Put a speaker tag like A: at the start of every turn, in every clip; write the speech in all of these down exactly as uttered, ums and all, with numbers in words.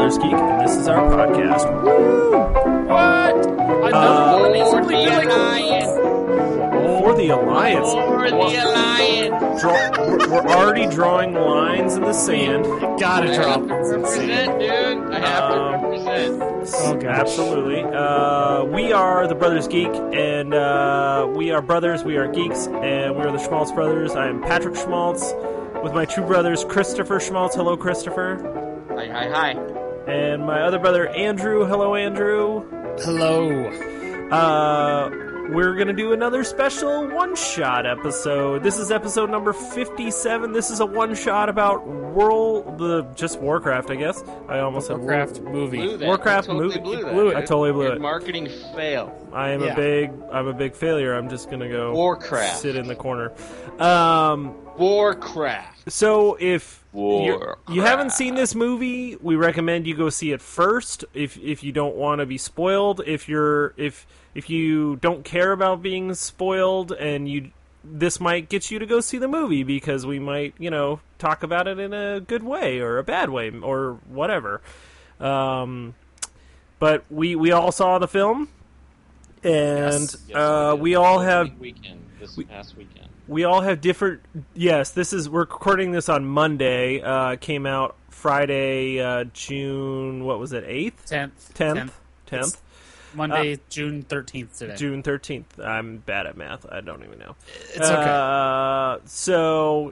A: Brothers Geek, and this is our podcast. Woo!
B: What?
A: Uh,
B: For the Alliance.
A: For the Alliance.
B: For the Alliance.
A: Draw, we're, we're already drawing lines in the sand.
C: Gotta
B: I
C: drop
B: have to
C: it.
B: represent, dude. I have
A: Um,
B: to represent.
C: Oh, gosh.
A: Absolutely. Uh, we are the Brothers Geek, and uh, we are brothers, we are geeks, and we are the Schmaltz Brothers. I am Patrick Schmaltz with my two brothers, Christopher Schmaltz. Hello, Christopher.
B: Hi, hi, hi.
A: And my other brother, Andrew. Hello, Andrew.
C: Hello.
A: Uh, we're going to do another special one-shot episode. This is episode number fifty-seven. This is a one-shot about World, the just Warcraft, I guess. I almost said
C: Warcraft
A: World.
B: Blew
C: movie.
B: that.
A: Warcraft
B: I totally
A: movie.
B: Blew that,
C: Blew it.
B: dude.
A: I totally blew
B: Your
A: it.
B: marketing fail.
A: I am
C: Yeah.
A: a big, I'm a big failure. I'm just going to go
B: Warcraft.
A: sit in the corner. Um,
B: Warcraft.
A: so if you're,
B: Warcraft.
A: you haven't seen this movie, we recommend you go see it first. If if you don't want to be spoiled, if you're if if you don't care about being spoiled, and you this might get you to go see the movie because we might you know talk about it in a good way or a bad way or whatever. Um, but we we all saw the film, and
B: Yes, yes,
A: uh,
B: did.
A: we all
B: This
A: have.
B: weekend. This
A: we-
B: past weekend.
A: We all have different. Yes, this is. We're recording this on Monday. Uh, it came out Friday, uh, June. What was it? Eighth,
C: tenth.
A: tenth, tenth,
C: Monday, June thirteenth today.
A: June thirteenth. I'm bad at math. I don't even know.
C: It's okay.
A: Uh, so,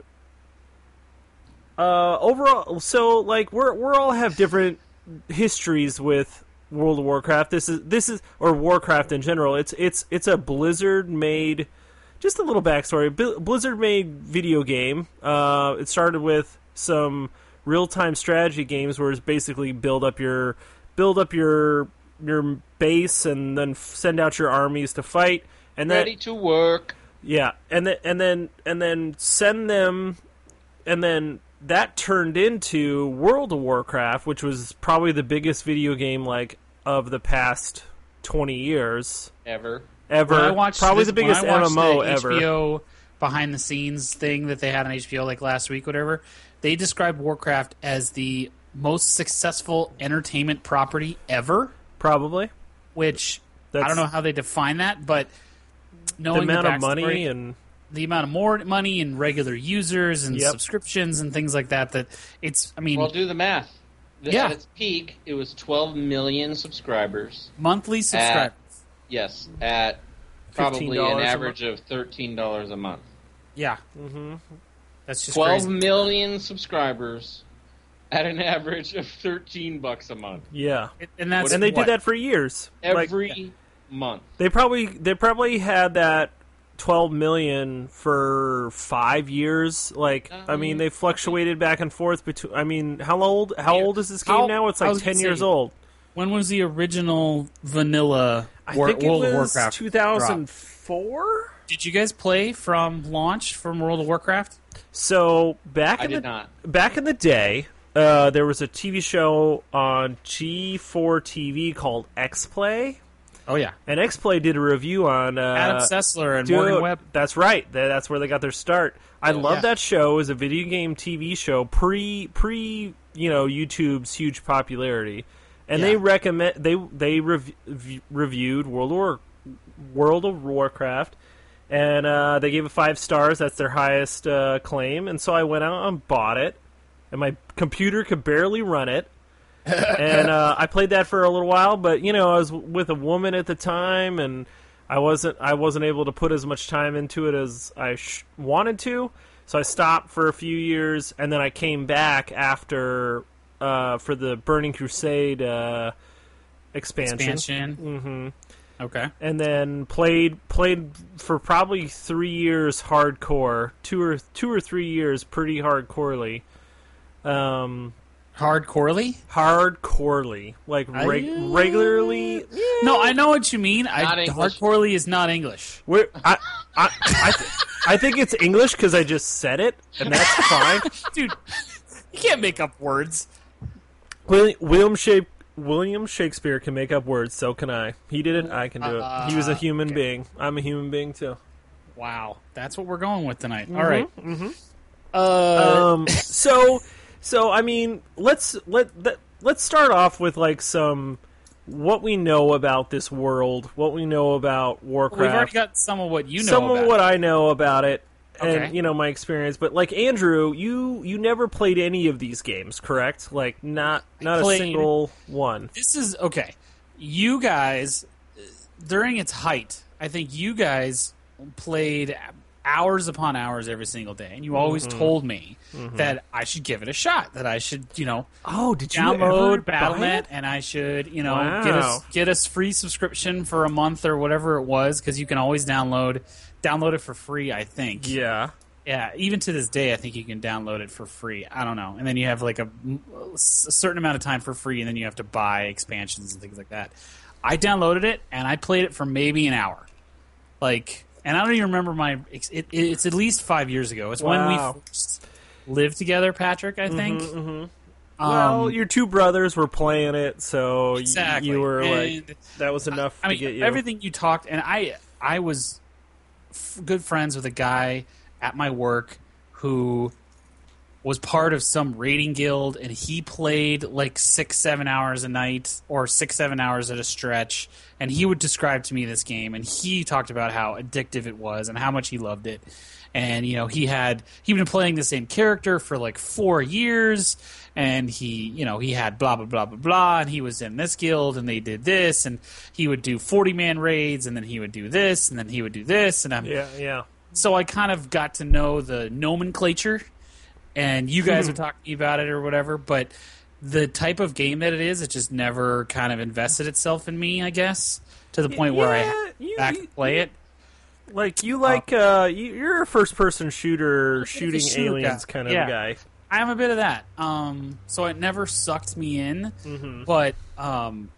A: uh, overall, so like we're we're all have different histories with World of Warcraft. This is this is or Warcraft in general. It's it's it's a Blizzard made. Just a little backstory. Bi- Blizzard made video game. Uh, it started with some real-time strategy games, where it's basically build up your build up your your base and then f- send out your armies to fight. And then
B: Ready to work.
A: yeah, and then and then and then send them, and then that turned into World of Warcraft, which was probably the biggest video game like of the past twenty years
B: Ever.
A: ever.
C: When I watched
A: Probably
C: this-
A: the biggest
C: when I watched
A: M M O
C: the
A: ever.
C: H B O behind the scenes thing that they had on H B O like last week, whatever. They described Warcraft as the most successful entertainment property ever.
A: Probably.
C: Which
A: That's
C: I don't know how they define that, but
A: the
C: knowing
A: amount
C: the
A: of money
C: backstory-
A: and
C: the amount of more money and regular users and
A: Yep.
C: subscriptions and things like that. That it's, I mean,
B: Well, do the math. The-
C: Yeah.
B: At its peak, it was twelve million subscribers.
C: monthly subscribers.
B: Yes, at probably an
A: fifteen dollars a
B: average of thirteen dollars a month.
C: Yeah,
A: mm-hmm.
C: that's just
B: Twelve
C: crazy.
B: million subscribers at an average of thirteen bucks a month.
A: yeah,
C: It- and that's
A: and they
C: what?
A: did that for years. Like,
B: Every month.
A: they probably they probably had that twelve million for five years. Like I mean, they fluctuated back and forth between. I mean, how old? How old is this game
C: How-
A: now? It's
C: I
A: like
C: was gonna
A: ten years
C: say,
A: old.
C: When was the original vanilla
A: I
C: War-
A: think it
C: World of
A: was
C: Warcraft?
A: two thousand four.
C: Did you guys play from launch from World of Warcraft?
A: So back
B: I
A: in
B: did
A: the
B: not.
A: back in the day, uh, there was a T V show on G four T V called X Play,
C: Oh yeah,
A: and X Play did a review on uh,
C: Adam Sessler and
A: Dude,
C: Morgan Webb.
A: That's right. Th- That's where they got their start. I
B: Yeah.
A: love
C: Yeah.
A: that show. It was a video game T V show pre pre you know YouTube's huge popularity, and
C: Yeah.
A: they recommend they they rev- v- reviewed World of War, World of Warcraft, and uh, they gave it five stars. That's their highest uh, claim. And so I went out and bought it, and my computer could barely run it. and uh, I played that for a little while, but you know I was with a woman at the time, and I wasn't I wasn't able to put as much time into it as I sh- wanted to, so I stopped for a few years, and then I came back after uh, for the Burning Crusade uh, expansion,
C: Expansion.
A: hmm
C: Okay.
A: and then played played for probably three years hardcore, two or two or three years pretty hardcorely. Um,
C: Hardcorely?
A: hardcorely, like reg-
C: I-
A: regularly.
C: No, I know what you mean. I,
B: Not English.
C: hardcorely is not English.
A: We're, I, I, I, th- I think it's English because I just said it, and that's fine.
C: Dude, you can't make up words.
A: William, William, Shake, William Shakespeare can make up words, so can I. He did it, I can do it. He was a human being. I'm a human being, too.
C: Wow, that's what we're going with tonight. All right.
A: mhm.
C: Uh,
A: Um, so, so I mean, let's let that. let's start off with like some what we know about this world, what we know about Warcraft.
C: We've already got some of what you know
A: some
C: about
A: of what
C: it.
A: I know about it, and
C: Okay.
A: you know my experience. But like Andrew, you you never played any of these games, correct? Like not not a
C: played-
A: single one.
C: This is okay. You guys, during its height, I think you guys played hours upon hours every single day, and you always
A: Mm-hmm.
C: told me that I should give it a shot. That I should, you know,
A: Oh, did you
C: download
A: ever
C: Battle
A: buy
C: dot net,
A: it?
C: and I should, you know,
A: Wow.
C: get us get us free subscription for a month or whatever it was, because you can always download download it for free. I think.
A: Yeah.
C: Yeah, even to this day, I think you can download it for free. I don't know, and then you have like a, a certain amount of time for free, and then you have to buy expansions and things like that. I downloaded it and I played it for maybe an hour, like, and I don't even remember my. It, it's at least five years ago. It's when
A: Wow.
C: we first lived together, Patrick. I think.
A: mhm.
C: Um,
A: Well, your two brothers were playing it, so y-
C: exactly.
A: you were
C: And-
A: like that was enough
C: I
A: to
C: mean,
A: get you.
C: everything you talked, and I, I was f- good friends with a guy at my work who was part of some raiding guild, and he played like six, seven hours a night, or six, seven hours at a stretch. And he would describe to me this game, and he talked about how addictive it was and how much he loved it. And you know, he had he'd been playing the same character for like four years, and he, you know, he had blah blah blah blah blah, and he was in this guild, and they did this, and he would do forty man raids, and then he would do this, and then he would do this, and I'm
A: yeah, yeah.
C: so I kind of got to know the nomenclature, and you guys would talk to me about it or whatever, but the type of game that it is, it just never kind of invested itself in me, I guess, to the point where I
A: Yeah,
C: had
A: you-
C: back
A: you-
C: to play it.
A: Like you like uh you, you're a first person shooter shooting
C: shooter
A: aliens
C: guy.
A: kind of
C: Yeah.
A: guy.
C: I'm a bit of that. Um, so it never sucked me in,
A: Mm-hmm.
C: but um,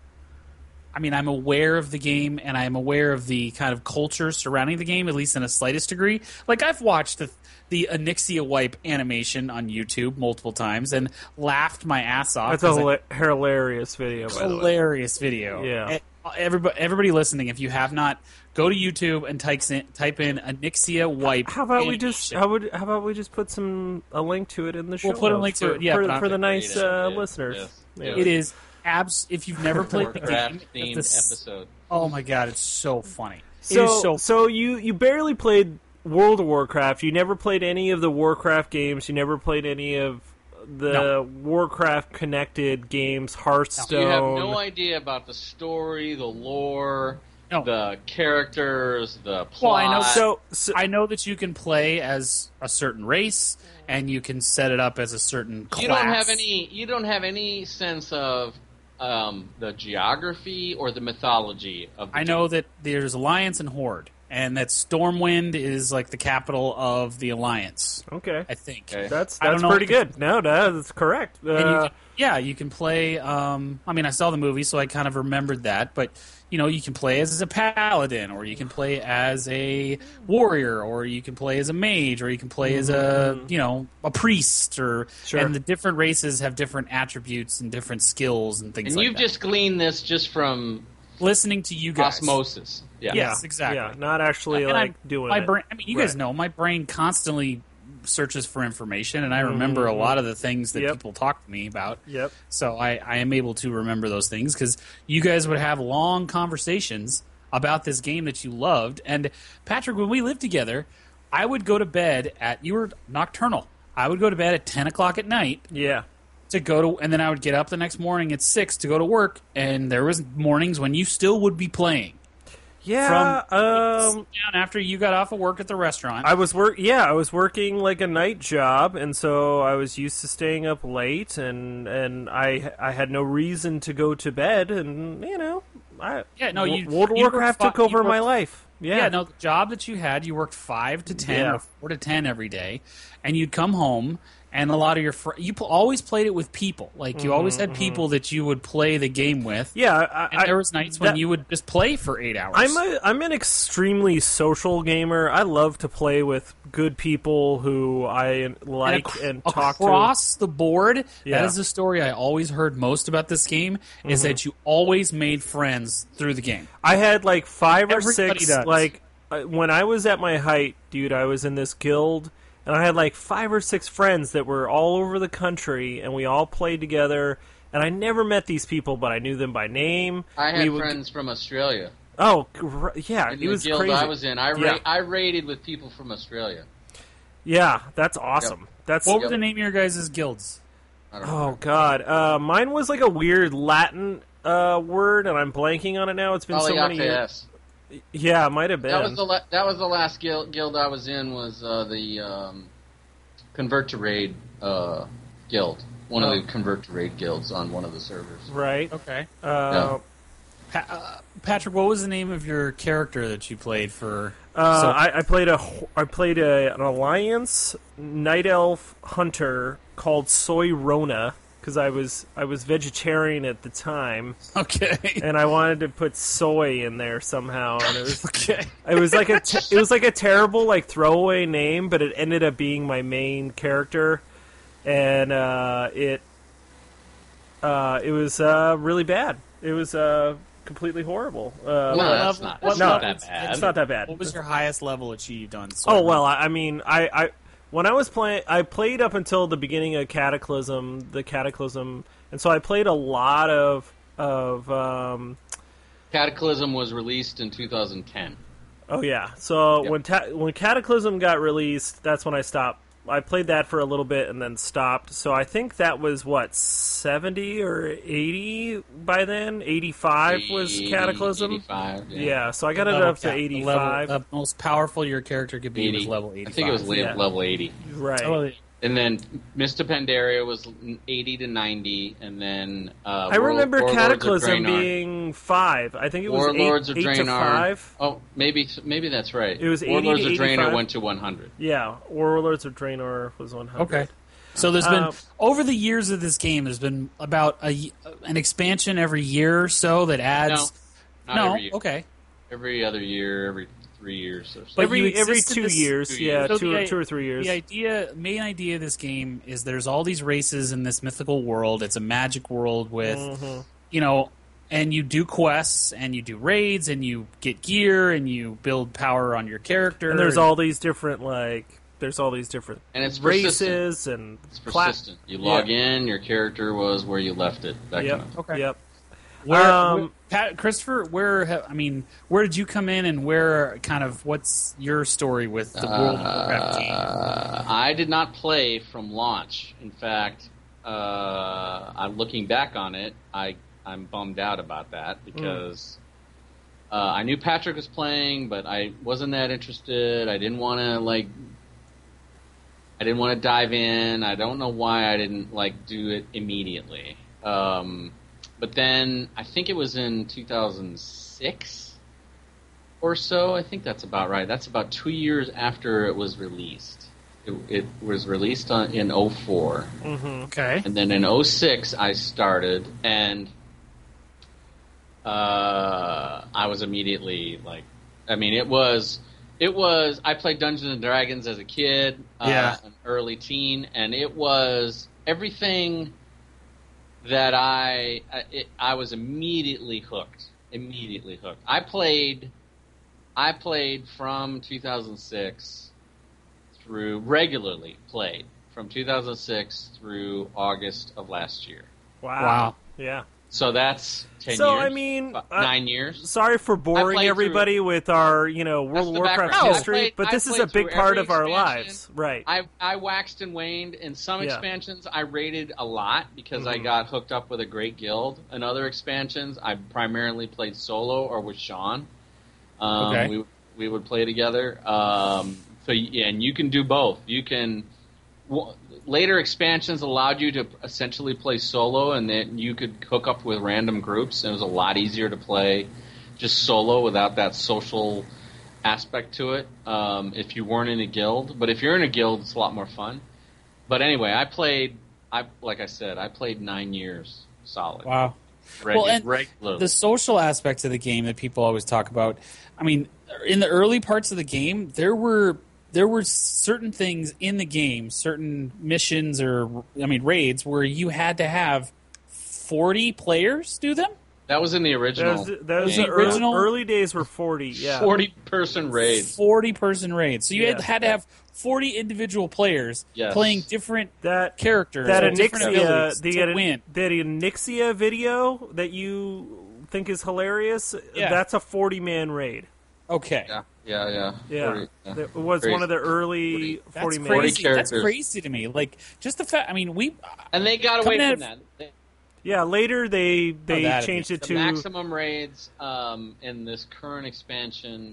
C: I mean, I'm aware of the game, and I'm aware of the kind of culture surrounding the game, at least in a slightest degree. Like, I've watched the the Onyxia wipe animation on YouTube multiple times and laughed my ass off.
A: That's a
C: 'cause I-
A: hila- hilarious video, by the way.
C: hilarious video.
A: Yeah.
C: Eh, Everybody, everybody listening, if you have not, go to YouTube and type in, type in Onyxia wipe.
A: How about we just
C: animation.
A: how would how about we just put some a link to it in the show?
C: We'll put a
A: notes
C: link to
A: for,
C: it, yeah,
A: for,
C: but I'm
A: for the
C: gonna
A: nice
B: read it,
A: uh,
B: yeah,
A: listeners.
B: yes,
A: Yeah.
B: yes.
C: It is abs. If you've never played the game,
B: Warcraft themed
C: the s-
B: episode.
C: Oh my god, it's so funny.
A: So
C: it is so.
A: so you you barely played World of Warcraft. You never played any of the Warcraft games. You never played any of the
C: No.
A: Warcraft connected games. Hearthstone.
B: You have no idea about the story, the lore,
C: No.
B: the characters, the plot.
C: Well, I know-
A: So, so
C: I know that you can play as a certain race, and you can set it up as a certain class.
B: you don't have any. You don't have any sense of um, the geography or the mythology of. The
C: I know that there's Alliance and Horde, and that Stormwind is like the capital of the Alliance.
A: okay,
C: I think.
B: Okay.
A: that's
C: I don't
A: that's
C: know
A: pretty
C: if-
A: good. No, no, that's correct. Uh,
C: And you can, yeah, you can play. Um, I mean, I saw the movie, so I kind of remembered that. But you know, you can play as a paladin, or you can play as a warrior, or you can play as a mage, or you can play as a you know a priest, or
A: Sure.
C: and the different races have different attributes and different skills and things
B: And
C: like
B: you've
C: that.
B: just gleaned this just from
C: Listening to you guys.
B: osmosis. Yeah.
C: Yeah. Yes, exactly.
A: Yeah, not actually
C: And
A: like
C: I-
A: doing
C: my
A: it.
C: brain. I mean, you guys
A: Right.
C: know my brain constantly searches for information, and I remember a lot of the things that
A: Yep.
C: people talk to me about.
A: Yep.
C: So I, I am able to remember those things because you guys would have long conversations about this game that you loved. And Patrick, when we lived together, I would go to bed at you were nocturnal. I would go to bed at ten o'clock at night
A: Yeah.
C: to go to, and then I would get up the next morning at six to go to work. And there was mornings when you still would be playing.
A: Yeah. um,
C: Down after you got off of work at the restaurant.
A: I was work. Yeah, I was working like a night job, and so I was used to staying up late, and and I I had no reason to go to bed, and you know, I
C: Yeah, no, you-
A: World of
C: you worked
A: Warcraft
C: fi-
A: took over
C: you
A: my
C: worked-
A: life. Yeah.
C: Yeah, no, the job that you had, you worked five to ten
A: Yeah.
C: or four to ten every day, and you'd come home, and a lot of your fr- you pl- always played it with people. Like you always had people that you would play the game with.
A: Yeah, I,
C: And
A: I,
C: there was nights when
A: that-
C: you would just play for eight hours.
A: I'm a, I'm an extremely social gamer. I love to play with good people who I like
C: ac-
A: and, talk to.
C: across the board.
A: Yeah.
C: That is the story I always heard most about this game. Is
A: Mm-hmm.
C: that you always made friends through the game.
A: I had like five or
C: Everybody
A: six.
C: does.
A: Like uh, when I was at my height, dude, I was in this guild, and I had like five or six friends that were all over the country, and we all played together. and I never met these people, but I knew them by name.
B: I had
A: We would-
B: friends from Australia.
A: Oh, gr- yeah,
B: In
A: it
B: the
A: was
B: guild
A: crazy.
B: I was in, I ra-
A: Yeah.
B: I raided with people from Australia.
A: Yeah, that's awesome. That's
C: What were
B: Yep.
C: the name of your guys' guilds?
B: I don't know.
A: oh god. Uh, mine was like a weird Latin uh, word, and I'm blanking on it now. It's been so many years.
B: Aliates.
A: Yeah, it might have been.
B: That was the la- that was the last guild, guild I was in. Was uh, the um, Convert to Raid uh, guild. One
A: Oh.
B: of the Convert to Raid guilds on one of the servers.
A: right.
C: Okay.
A: Uh,
C: Pa- uh, Patrick, what was the name of your character that you played for?
A: Uh,
C: So-
A: I, I played a I played a, an alliance night elf hunter called Soy Rona because I was I was vegetarian at the time
C: Okay.
A: and I wanted to put soy in there somehow, and it was
C: Okay.
A: it was like a te- it was like a terrible like throwaway name, but it ended up being my main character, and uh, it uh, it was uh, really bad. It was uh, completely horrible. Uh,
B: No,
A: but-
B: that's not. That's
A: no,
B: not that
A: it's,
B: bad.
A: it's not that bad.
C: What was your highest level achieved on?
A: Oh well, I, I mean, I, I when I was playing, I played up until the beginning of Cataclysm, the Cataclysm, and so I played a lot of of. Um,
B: Cataclysm was released in two thousand ten.
A: oh yeah, so
B: Yep.
A: when ta- when Cataclysm got released, that's when I stopped. I played that for a little bit and then stopped. So I think that was what seventy or eighty by then. Eighty-five was Cataclysm.
B: eighty-five, yeah.
A: Yeah, so I got it
C: Level
A: up to
C: cap- the
A: eighty-five.
C: Level, the most powerful your character could be
B: eighty.
C: was level eighty-five.
B: I think it was le-
A: Yeah.
B: level eighty.
A: Right.
C: Oh,
B: And then Mista Pandaria was eighty to ninety, and then uh,
A: I remember
B: Warlords of
A: Cataclysm
B: Draenor.
A: being five. I think it was
B: Warlords
A: eight,
B: of
A: eight to
B: Draenor.
A: five.
B: Oh, maybe maybe that's right.
A: It was eighty
B: Warlords
A: to
B: of Draenor
A: eighty-five.
B: went to one hundred.
A: Yeah, Warlords of Draenor was one hundred.
C: Okay. So there's been
A: Um,
C: over the years of this game, there's been about a, y- an expansion every year or so that adds.
B: Not
C: no,
B: every year.
C: okay.
B: Every other year, every three years or so.
C: But
A: every
C: you
A: every
C: existed
A: two
C: this-
A: years,
B: two
A: yeah,
B: years.
C: So
A: two,
C: the
A: or,
C: i-
A: two or three years.
C: The idea, main idea of this game is there's all these races in this mythical world. It's a magic world with,
A: Mhm.
C: you know, and you do quests and you do raids and you get gear and you build power on your character.
A: And there's all these different like there's all these different
B: And it's persistent.
A: races and
B: It's
A: plat-
B: persistent. You log in, your character was where you left it. That
A: Yep.
B: kind of.
C: Okay.
A: Yep.
C: Where,
A: Um,
C: where- Pat, Christopher, where ha- I mean, where did you come in, and where kind of what's your story with the World of Warcraft game?
B: Uh, I did not play from launch. In fact, uh, I'm looking back on it. I I'm bummed out about that because uh, I knew Patrick was playing, but I wasn't that interested. I didn't want to like. I didn't want to dive in. I don't know why I didn't like do it immediately. Um, but then I think it was in two thousand six or so. I think that's about right. That's about two years after it was released. It, it was released on, in oh four.
A: Mhm.
C: Okay.
B: And then in oh six I started, and uh, I was immediately like, I mean, it was, it was, I played Dungeons and Dragons as a kid, uh,
C: Yeah.
B: an early teen, and it was everything that I, I- it, I was immediately hooked, immediately hooked. I played, I played from two thousand six through, regularly played from two thousand six through August of last year.
A: Wow.
C: Wow.
A: Yeah.
B: So that's ten
A: So,
B: years.
A: I mean,
B: About
A: uh,
B: nine years.
A: Sorry for boring
B: played
A: everybody with our, you know,
B: That's
A: World of
B: the
A: Warcraft
B: background. I
A: history,
B: played-
A: but
B: I
A: this is a
B: played
A: big
B: through
A: part
B: every
A: of our
B: expansion.
A: lives, right?
B: I I waxed and waned. In some
A: Yeah.
B: expansions, I rated a lot because I
A: Mhm.
B: got hooked up with a great guild. In other expansions, I primarily played solo or with Sean. Um,
C: Okay.
B: We we would play together. Um, so yeah, and you can do both. You can. w- Later expansions allowed you to essentially play solo, and then you could hook up with random groups. And it was a lot easier to play just solo without that social aspect to it. Um, if you weren't in a guild, but if you're in a guild, it's a lot more fun. But anyway, I played. I like I said, I played nine years solid.
C: Wow.
B: Regu-
C: Well, and
B: regularly.
C: The social aspects of the game that people always talk about. I mean, in the early parts of the game, there were there were certain things in the game, certain missions or I mean raids where you had to have forty players do them.
B: That was in the
A: That
B: original.
A: was, that was
C: The
A: the early,
C: original-
A: early days were forty. Yeah.
B: forty person raid.
C: forty person raid. So you
A: Yeah.
C: had, had to have forty individual players
B: Yes.
C: playing different
A: That
C: characters,
A: that
C: with different
A: Anixia,
C: abilities
A: the
C: to win.
A: that Anixia video that you think is hilarious.
C: Yeah.
A: That's a forty man raid.
C: Okay.
B: Yeah, yeah, yeah.
A: Yeah,
B: forty, yeah.
A: it was
B: Crazy.
A: one of the early
C: That's
A: forty man.
C: crazy.
B: forty
C: That's
B: characters.
C: crazy to me. Like just the fact. I mean, we
B: And they got away
C: Coming
B: from
C: out
B: that. They-
A: Yeah, later they they
C: that'd
A: changed
C: be-
A: it
B: The
A: to
B: maximum raids um, in this current expansion,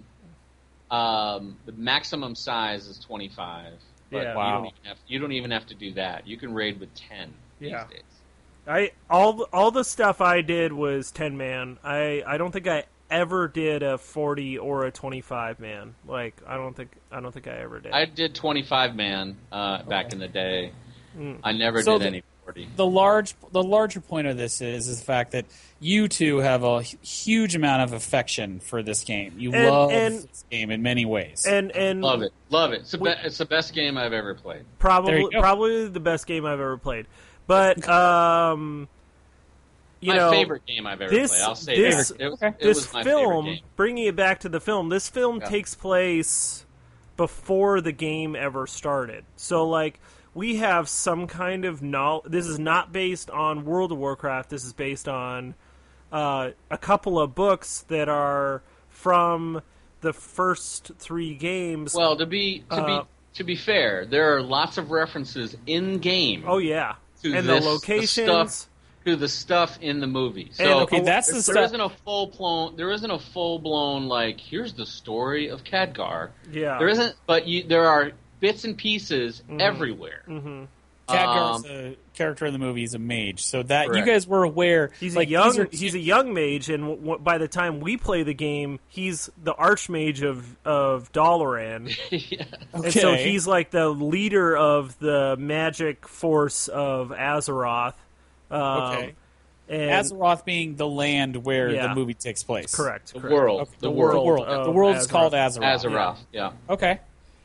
B: um, the maximum size is twenty-five. But
A: Yeah.
B: you,
C: Wow.
B: don't even have, you don't even have to do that. You can raid with ten
A: Yeah.
B: these days.
A: I all all the stuff I did was ten man. I I don't think I ever did a forty or a twenty-five man. Like I don't think I don't think I ever did.
B: I did twenty-five man uh, back in the day.
A: Mm.
B: I never
C: So
B: did
C: the-
B: any forty.
C: the large the larger point of this is is the fact that you two have a hu- huge amount of affection for this game. You
A: And-
C: love
A: and-
C: this game in many ways.
A: and and
B: Love it, love it. It's the,
A: We-
B: be- it's the best game I've ever played.
C: There
A: probably
C: you go.
A: probably the best game I've ever played. But um, you
B: my
A: know,
B: favorite game I've ever
A: this-
B: played. I'll say
A: this-
B: that. It,
C: Okay.
B: it
A: this
B: was my
A: film,
B: favorite game.
A: bringing it back to the film, this film
B: Yeah.
A: takes place before the game ever started. So, like, we have some kind of knowledge. This is not based on World of Warcraft. This is based on uh, a couple of books that are from the first three games.
B: Well, to be to
A: Uh,
B: be to be fair, there are lots of references in game
A: oh, yeah.
B: to
A: And
B: this,
A: the locations.
B: stuff to the stuff in the movie. So
A: And,
C: okay, that's the
B: there
C: stuff.
B: isn't a full blown. There isn't a full blown like here's the story of Khadgar.
A: Yeah.
B: There isn't, but you, there are bits and pieces everywhere.
A: hmm
C: Khadgar's
B: Um,
C: a character in the movie. He's a mage, so that
B: Correct.
C: you guys were aware.
A: He's
C: like,
A: a young
C: these are-
A: he's a young mage, and w- w- by the time we play the game, he's the archmage of of Dalaran,
B: yeah.
C: okay.
A: and so he's like the leader of the magic force of Azeroth. Um,
C: Okay.
A: and
C: Azeroth being the land where
A: Yeah.
C: the movie takes place.
A: correct,
B: The
A: correct.
B: world.
C: Okay,
B: The
C: the
B: world.
C: world.
A: of
C: The world is
A: Azeroth.
C: called Azeroth.
B: Azeroth. Yeah.
C: Okay.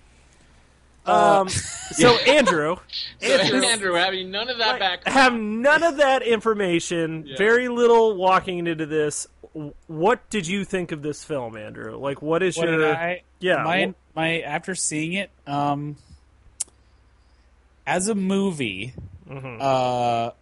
A: Um, so Andrew,
B: So,
A: Andrew,
B: Andrew, having none of that back.
A: have none of that information.
B: Yeah.
A: Very little walking into this. W- What did you think of this film, Andrew? Like, what is
C: What
A: your
C: did I?
A: yeah?
C: My
A: wh-
C: my after seeing it, um, as a movie,
A: mhm.
C: uh,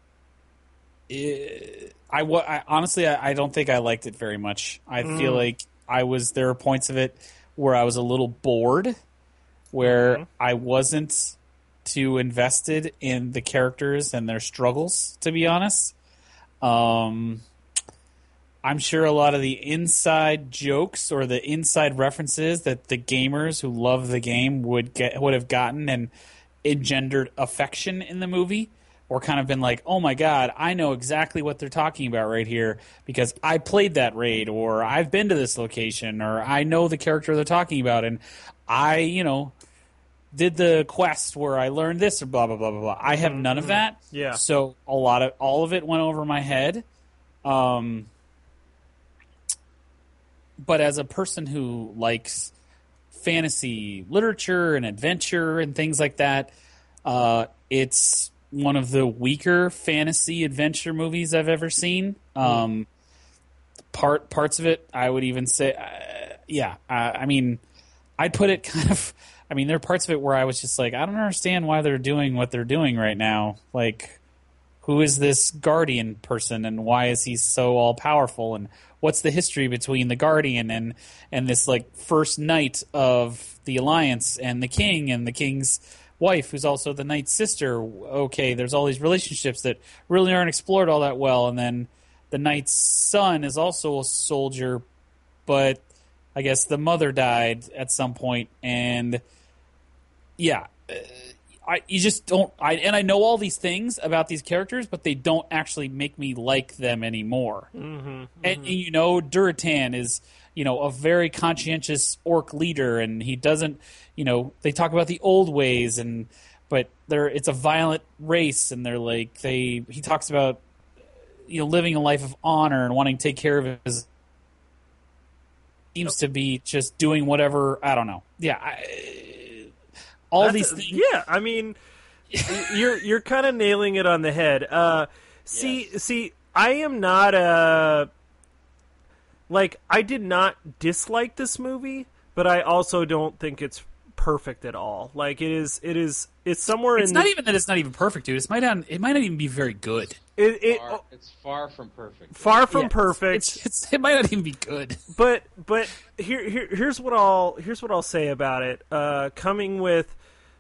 C: it, I, wa- I honestly I, I don't think I liked it very much. I feel
A: Mm.
C: like I was there were points of it where I was a little bored, where
A: Mhm.
C: I wasn't too invested in the characters and their struggles. To be honest, um, I'm sure a lot of the inside jokes or the inside references that the gamers who love the game would get would have gotten and engendered affection in the movie, or kind of been like, oh my god, I know exactly what they're talking about right here because I played that raid, or I've been to this location, or I know the character they're talking about, and I, you know, did the quest where I learned this, or blah blah blah blah blah. I have none of that.
A: Yeah.
C: So a lot of all of it went over my head. Um, but as a person who likes fantasy literature and adventure and things like that, uh, it's one of the weaker fantasy adventure movies I've ever seen. Um, part parts of it, I would even say, uh, yeah. Uh, I mean, I'd put it kind of. I mean, there are parts of it where I was just like, I don't understand why they're doing what they're doing right now. Like, who is this Guardian person, and why is he so all powerful, and what's the history between the Guardian and and this like first knight of the Alliance and the King and the King's wife, who's also the knight's sister? Okay, there's all these relationships that really aren't explored all that well, and then the knight's son is also a soldier, but I guess the mother died at some point, and yeah. Uh, I, you just don't. I and I know all these things about these characters, but they don't actually make me like them anymore.
A: Mm-hmm, mm-hmm.
C: And, and you know, Duratan is you know a very conscientious orc leader, and he doesn't. You know, they talk about the old ways, and but they're it's a violent race, and they're like they. He talks about you know living a life of honor and wanting to take care of his. Seems to be just doing whatever. I don't know. Yeah. I, all
A: That's-
C: these things.
A: Yeah, I mean, you're you're kind of nailing it on the head. Uh, see, see, I am not a like I did not dislike this movie, but I also don't think it's perfect at all. Like it is, it is, it's somewhere
C: It's
A: in.
C: not
A: the,
C: even that it's not even perfect, dude. It might not. It might not even be very good.
A: It, it,
B: Far, it's far from perfect.
A: far from
C: Yeah,
A: perfect.
C: It's, it's, it might not even be good.
A: but but here, here here's what I'll here's what I'll say about it. Uh, coming with,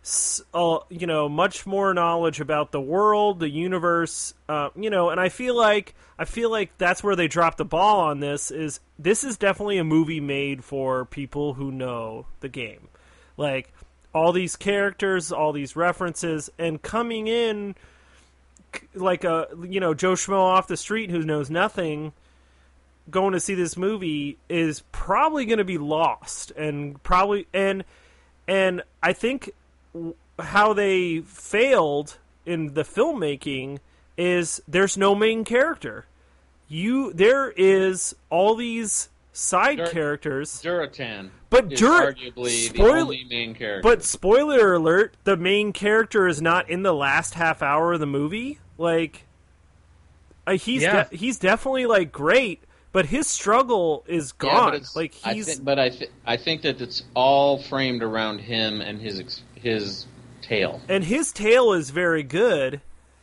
A: uh, you know, much more knowledge about the world, the universe, uh, you know, and I feel like I feel like that's where they dropped the ball on this. Is this is definitely a movie made for people who know the game, like all these characters, all these references, and coming in like a you know Joe Schmo off the street who knows nothing going to see this movie is probably going to be lost and probably and and I think how they failed in the filmmaking is there's no main character. You there is all these side
B: Dur-
A: characters,
B: Duratan,
A: but
B: is
A: Dur-
B: arguably
A: spoil-
B: the only main character.
A: But spoiler alert: the main character is not in the last half hour of the movie. Like, uh, he's
C: Yeah.
A: de- he's definitely like great, but his struggle is
B: Yeah,
A: gone.
B: but it's-
A: like
B: I
A: he's
B: thi- but I th- I think that it's all framed around him and his ex- his tale.
A: and his tale is very good.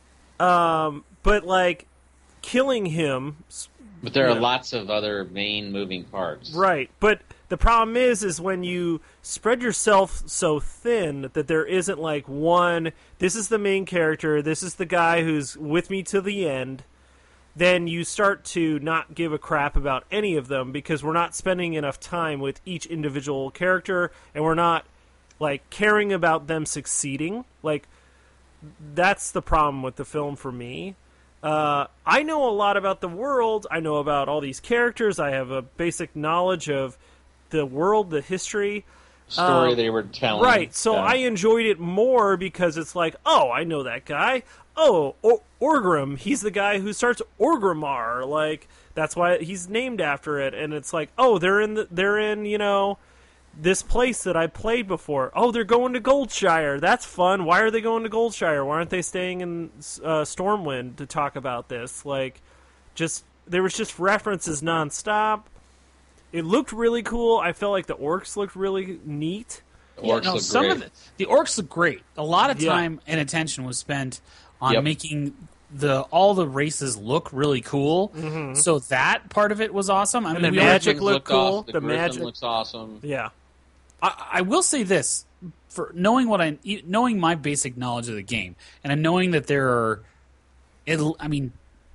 A: Um, but like killing him,
B: But there
A: Yeah.
B: are lots of other main moving parts.
A: right? But the problem is, is when you spread yourself so thin that there isn't like one. This is the main character. This is the guy who's with me to the end. Then you start to not give a crap about any of them because we're not spending enough time with each individual character, and we're not like caring about them succeeding. Like that's the problem with the film for me. Uh, I know a lot about the world. I know about all these characters. I have a basic knowledge of the world, the history.
B: Story
A: Um,
B: they were telling.
A: Right, so
B: Yeah.
A: I enjoyed it more because it's like, oh, I know that guy. Oh, or- Orgrim, he's the guy who starts Orgrimmar. Like that's why he's named after it. And it's like, oh, they're in the, they're in you know this place that I played before. Oh, they're going to Goldshire. That's fun. Why are they going to Goldshire? Why aren't they staying in uh, Stormwind to talk about this? Like, just there was just references nonstop. It looked really cool. I felt like the orcs looked really neat.
B: The orcs
C: no,
B: look
C: some
B: great.
C: of the, the orcs look great. A lot of
A: Yeah.
C: time and attention was spent on
B: Yep.
C: making the all the races look really cool. So that part of it was awesome. I mean,
A: the
C: we
A: magic
B: Griffins
A: looked
B: looked
A: cool.
B: Awesome. The,
A: The
B: Griffin
A: magic-
B: looks awesome.
A: Yeah.
C: I, I will say this for knowing what I knowing my basic knowledge of the game, and I'm knowing that there are, it, I mean,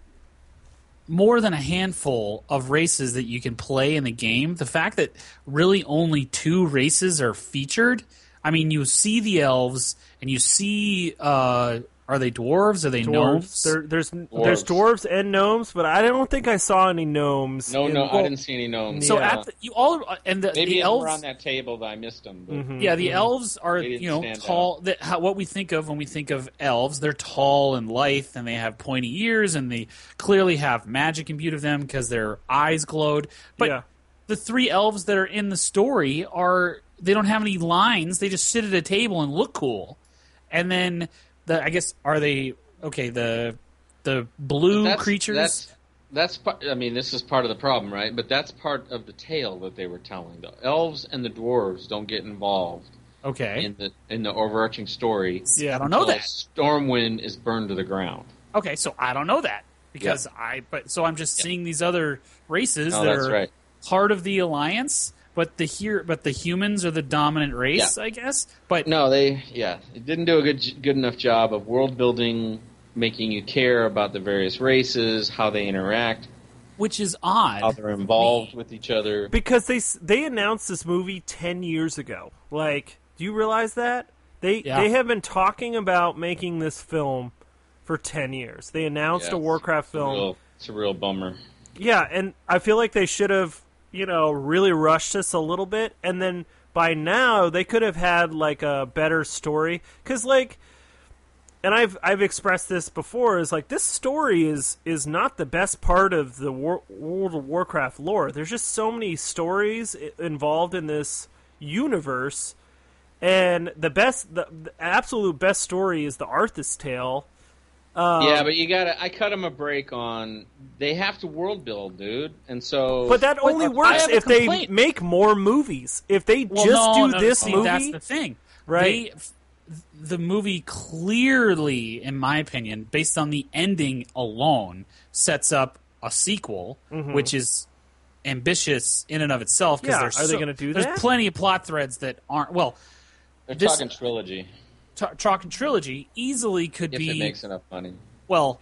C: more than a handful of races that you can play in the game. The fact that really only two races are featured. I mean, you see the elves and you see. Uh, are they dwarves? Are they
A: Dwarves.
C: gnomes?
A: There, there's there's dwarves and gnomes, but I don't think I saw any gnomes.
B: No,
A: in-
B: no, I didn't see any gnomes.
C: So
A: Yeah.
C: at the, you all and the,
B: Maybe
C: the
B: if
C: elves
B: we're on that table, but I missed them. But
A: Mhm.
C: Yeah, the elves are
B: They didn't
C: you know
B: stand
C: tall. That how, what we think of when we think of elves, they're tall and lithe, and they have pointy ears, and they clearly have magic imbued of them because their eyes glowed. But
A: Yeah.
C: the three elves that are in the story are they don't have any lines. They just sit at a table and look cool. And then the I guess are they okay? The the blue
B: that's,
C: creatures.
B: That's, that's part, I mean, this is part of the problem, right? But that's part of the tale that they were telling. The elves and the dwarves don't get involved
C: okay.
B: in the in the overarching story.
A: Yeah.
C: I don't know
B: until
C: that.
B: Stormwind is burned to the ground.
C: Okay, so I don't know that because I. But so I'm just seeing these other races
B: No,
C: that
B: that's
C: are
B: right.
C: part of the alliance, but the here, but the humans are the dominant race, I guess. But
B: No, they yeah, it didn't do a good good enough job of world building, making you care about the various races, how they interact,
C: which is odd.
B: how they're involved with each other.
A: Because they s- they announced this movie ten years ago. Like, do you realize that? They
C: Yeah.
A: they have been talking about making this film for ten years. They announced
B: Yeah,
A: a Warcraft
B: it's a
A: film.
B: real, it's a real bummer.
A: Yeah, and I feel like they should have, you know, really rushed this a little bit, and then by now they could have had like a better story. Because like, and I've I've expressed this before, is like this story is is not the best part of the War, World of Warcraft lore. There's just so many stories i- involved in this universe, and the best, the, the absolute best story is the Arthas tale. Um,
B: yeah, but you gotta. I cut them a break on. They have to world build, dude, and so.
A: But that only
C: But I
A: works
C: have a
A: if they
C: complaint.
A: make more movies. If they
C: Well,
A: just
C: no,
A: do
C: no,
A: this
C: see,
A: movie,
C: that's the thing.
A: right?
C: They, the movie clearly, in my opinion, based on the ending alone, sets up a sequel,
A: Mm-hmm.
C: which is ambitious in and of itself.
A: Yeah,
C: there's
A: are they
C: so-
A: gonna do
C: There's
A: that?
C: plenty of plot threads that aren't well.
B: they're
C: this-
B: talking trilogy.
C: T- Talking trilogy easily could
B: If
C: be
B: it makes enough money.
C: well.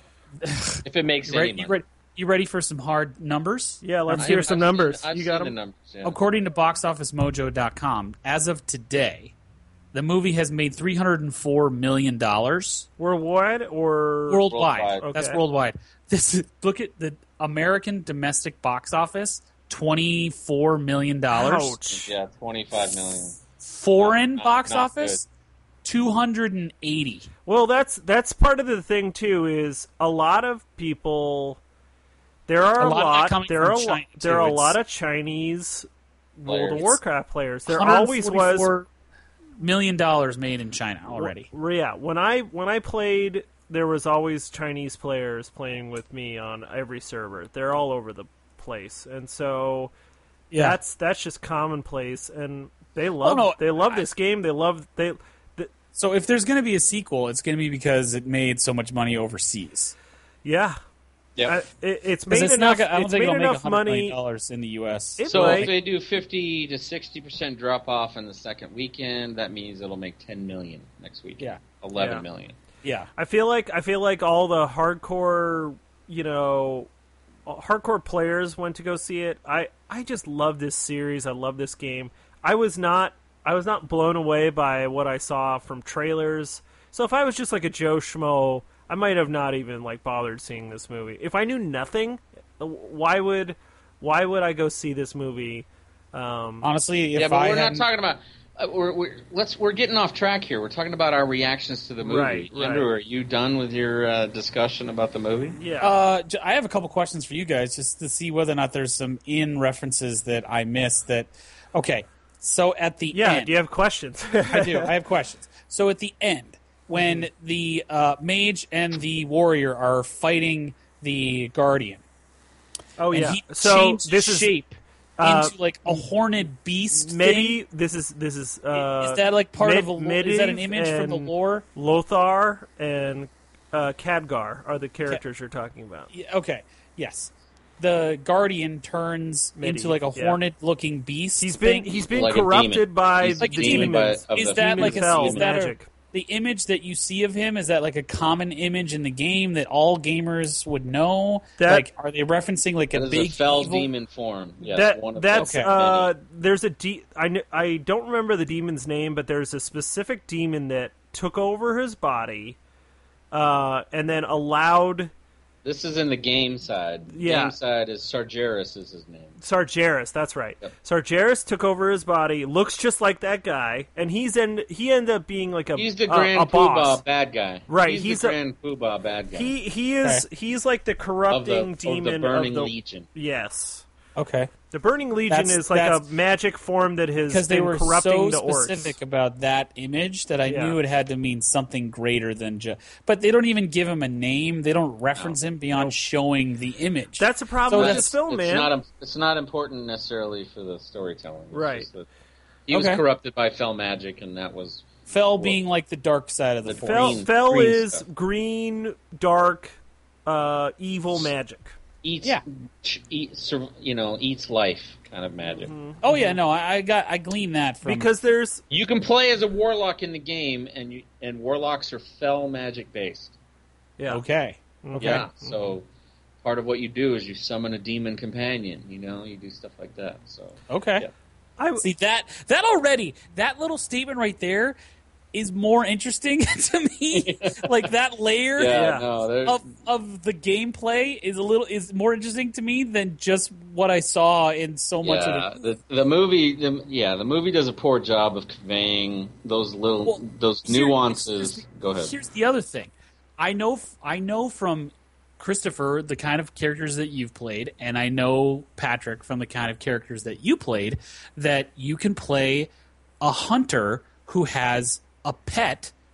B: If it makes
C: You
B: any
C: ready,
B: money.
C: you, ready, you ready for some hard numbers?
A: Yeah, let's
B: I-
A: hear
B: I've
A: some
B: seen-
A: numbers.
B: I've
A: You
B: seen
A: got
B: the
A: them?
B: numbers. Yeah.
C: According to box office mojo dot com, as of today, the movie has made three hundred four million dollars
A: Worldwide or
C: worldwide.
B: Worldwide.
C: That's
A: Okay.
C: worldwide. This is, look at the American domestic box office, twenty-four million dollars.
A: Ouch.
B: Yeah, twenty-five million.
C: Foreign
B: Not-
C: box
B: not
C: office, two hundred eighty.
A: Well, that's that's part of the thing too. Is a lot of people. There are
C: A
A: a,
C: lot of that
A: lot.
C: coming
A: There
C: from
A: are a
C: China,
A: lot. There are
C: too.
A: a lot
C: It's-
A: of Chinese World of
B: Players.
A: Warcraft players. There always was.
C: one hundred forty-four million dollars made in China already.
A: Yeah, when I when I played, there was always Chinese players playing with me on every server. They're all over the place, and so
C: Yeah.
A: that's that's just commonplace. And they love
C: no,
A: they love
C: I-
A: this game. They love they. The,
C: So if there's going to be a sequel, it's going to be because it made so much money overseas.
A: yeah,
B: Yep.
A: I, it, it's
C: Because
A: made
C: it's
A: enough.
C: not. gonna- I don't
A: it's
C: think
A: made
C: it'll make
A: enough
C: one hundred million
A: money.
C: dollars in the U S.
A: It
B: So
A: might.
B: if they do fifty to sixty percent drop off in the second weekend, that means it'll make ten million next weekend.
C: Yeah.
B: eleven
A: Yeah.
B: million.
C: Yeah.
A: I feel like I feel like all the hardcore, you know, hardcore players went to go see it. I I just love this series. I love this game. I was not I was not blown away by what I saw from trailers. So if I was just like a Joe Schmo, I might have not even like bothered seeing this movie. If I knew nothing, why would why would I go see this movie? Um,
C: Honestly, if
B: Yeah, but
C: I
B: we're not
C: hadn't-
B: talking about. Uh, we're, we're let's we're getting off track here. We're talking about our reactions to the movie.
A: Right, right.
B: Andrew, are you done with your uh, discussion about the movie?
A: yeah.
C: Uh, j- I have a couple questions for you guys, just to see whether or not there's some in references that I missed. That okay. So at the
A: yeah,
C: end,
A: do you have questions?
C: I do. I have questions. So at the end, when the uh, mage and the warrior are fighting the guardian,
A: oh
C: and
A: yeah.
C: he
A: So
C: changed
A: this is
C: shape
A: uh,
C: into like a horned beast.
A: Medi. This is this is
C: thing.
A: uh,
C: Is that like part
A: Med-
C: of a? lo- Is that an
A: Medivh
C: image from the
A: and
C: lore?
A: Lothar and uh, Khadgar are the characters you're talking about.
C: Yeah, okay. Yes. The guardian turns
A: Medi,
C: into like a
A: yeah.
C: horned-looking beast.
A: He's been
C: thing.
A: he's been
B: Like a
A: corrupted
B: demon.
A: by
B: He's
C: like
A: the
C: a demon,
A: demons.
B: but of
C: is
B: the
C: that
A: demon
C: like a,
A: fell
C: is that a,
A: magic.
C: the image that you see of him? Is that like a common image in the game that all gamers would know?
A: That-
C: like, are they referencing like a
B: That is
C: big
B: a fell
C: evil?
B: demon form. Yes,
A: that
B: one of
A: that's
B: the
A: uh there's a de- I kn- I don't remember the demon's name, but there's a specific demon that took over his body, uh, and then allowed
B: This is in the game side. The
A: Yeah.
B: game side is Sargeras is his name.
A: Sargeras. That's right.
B: Yep.
A: Sargeras took over his body. Looks just like that guy, and he's in. He ended up being like a
B: He's the
A: a-
B: Grand
A: a
B: Poobah
A: boss.
B: bad guy.
A: Right,
B: He's,
A: he's
B: the
A: a-
B: Grand Poobah bad guy.
A: He he is he's like the
B: of the,
A: corrupting
B: of
A: demon
B: the Burning
A: of the
B: Legion.
A: yes.
C: Okay.
A: The Burning Legion
C: That's-
A: is like a
C: that's-
A: magic form that has
C: Because they
A: been
C: were
A: corrupting
C: so
A: the orcs.
C: specific about that image that I
A: Yeah.
C: knew it had to mean something greater than just. But they don't even give him a name. They don't reference him beyond showing the image.
A: That's the problem
C: So
A: with
C: that's-
A: this film,
B: it's
A: man.
B: Not, it's not important necessarily for the storytelling. It's
A: Right.
B: just that he was
C: Okay.
B: corrupted by fell magic, and that was
C: Fell being like the dark side of the
B: The
C: force.
A: Fel,
B: green-
A: Fel
B: green
A: is
B: stuff.
A: green, dark, uh, evil magic.
B: eats,
C: Yeah.
B: ch- eat, sur- you know, eats life kind of magic.
A: Mm-hmm.
C: Oh yeah, no, I, I got I gleaned that from
A: Because there's
B: You can play as a warlock in the game, and you, and warlocks are fell magic based.
A: yeah.
C: okay. Okay.
B: Yeah, so part of what you do is you summon a demon companion. You know, you do stuff like that. So
C: Okay.
B: Yeah.
A: I,
C: See that that already that little statement right there is more interesting to me. Like that layer
B: yeah,
A: Yeah.
B: no, there's,
C: of of the gameplay is a little is more interesting to me than just what I saw in so much
B: yeah,
C: of the.
B: the, the movie, the, yeah, the movie does a poor job of conveying those little,
C: Well,
B: those
C: here-
B: nuances.
C: here's-
B: Go ahead.
C: Here's the other thing. I know f- I know from Christopher the kind of characters that you've played, and I know Patrick from the kind of characters that you played, that you can play a hunter who has a pet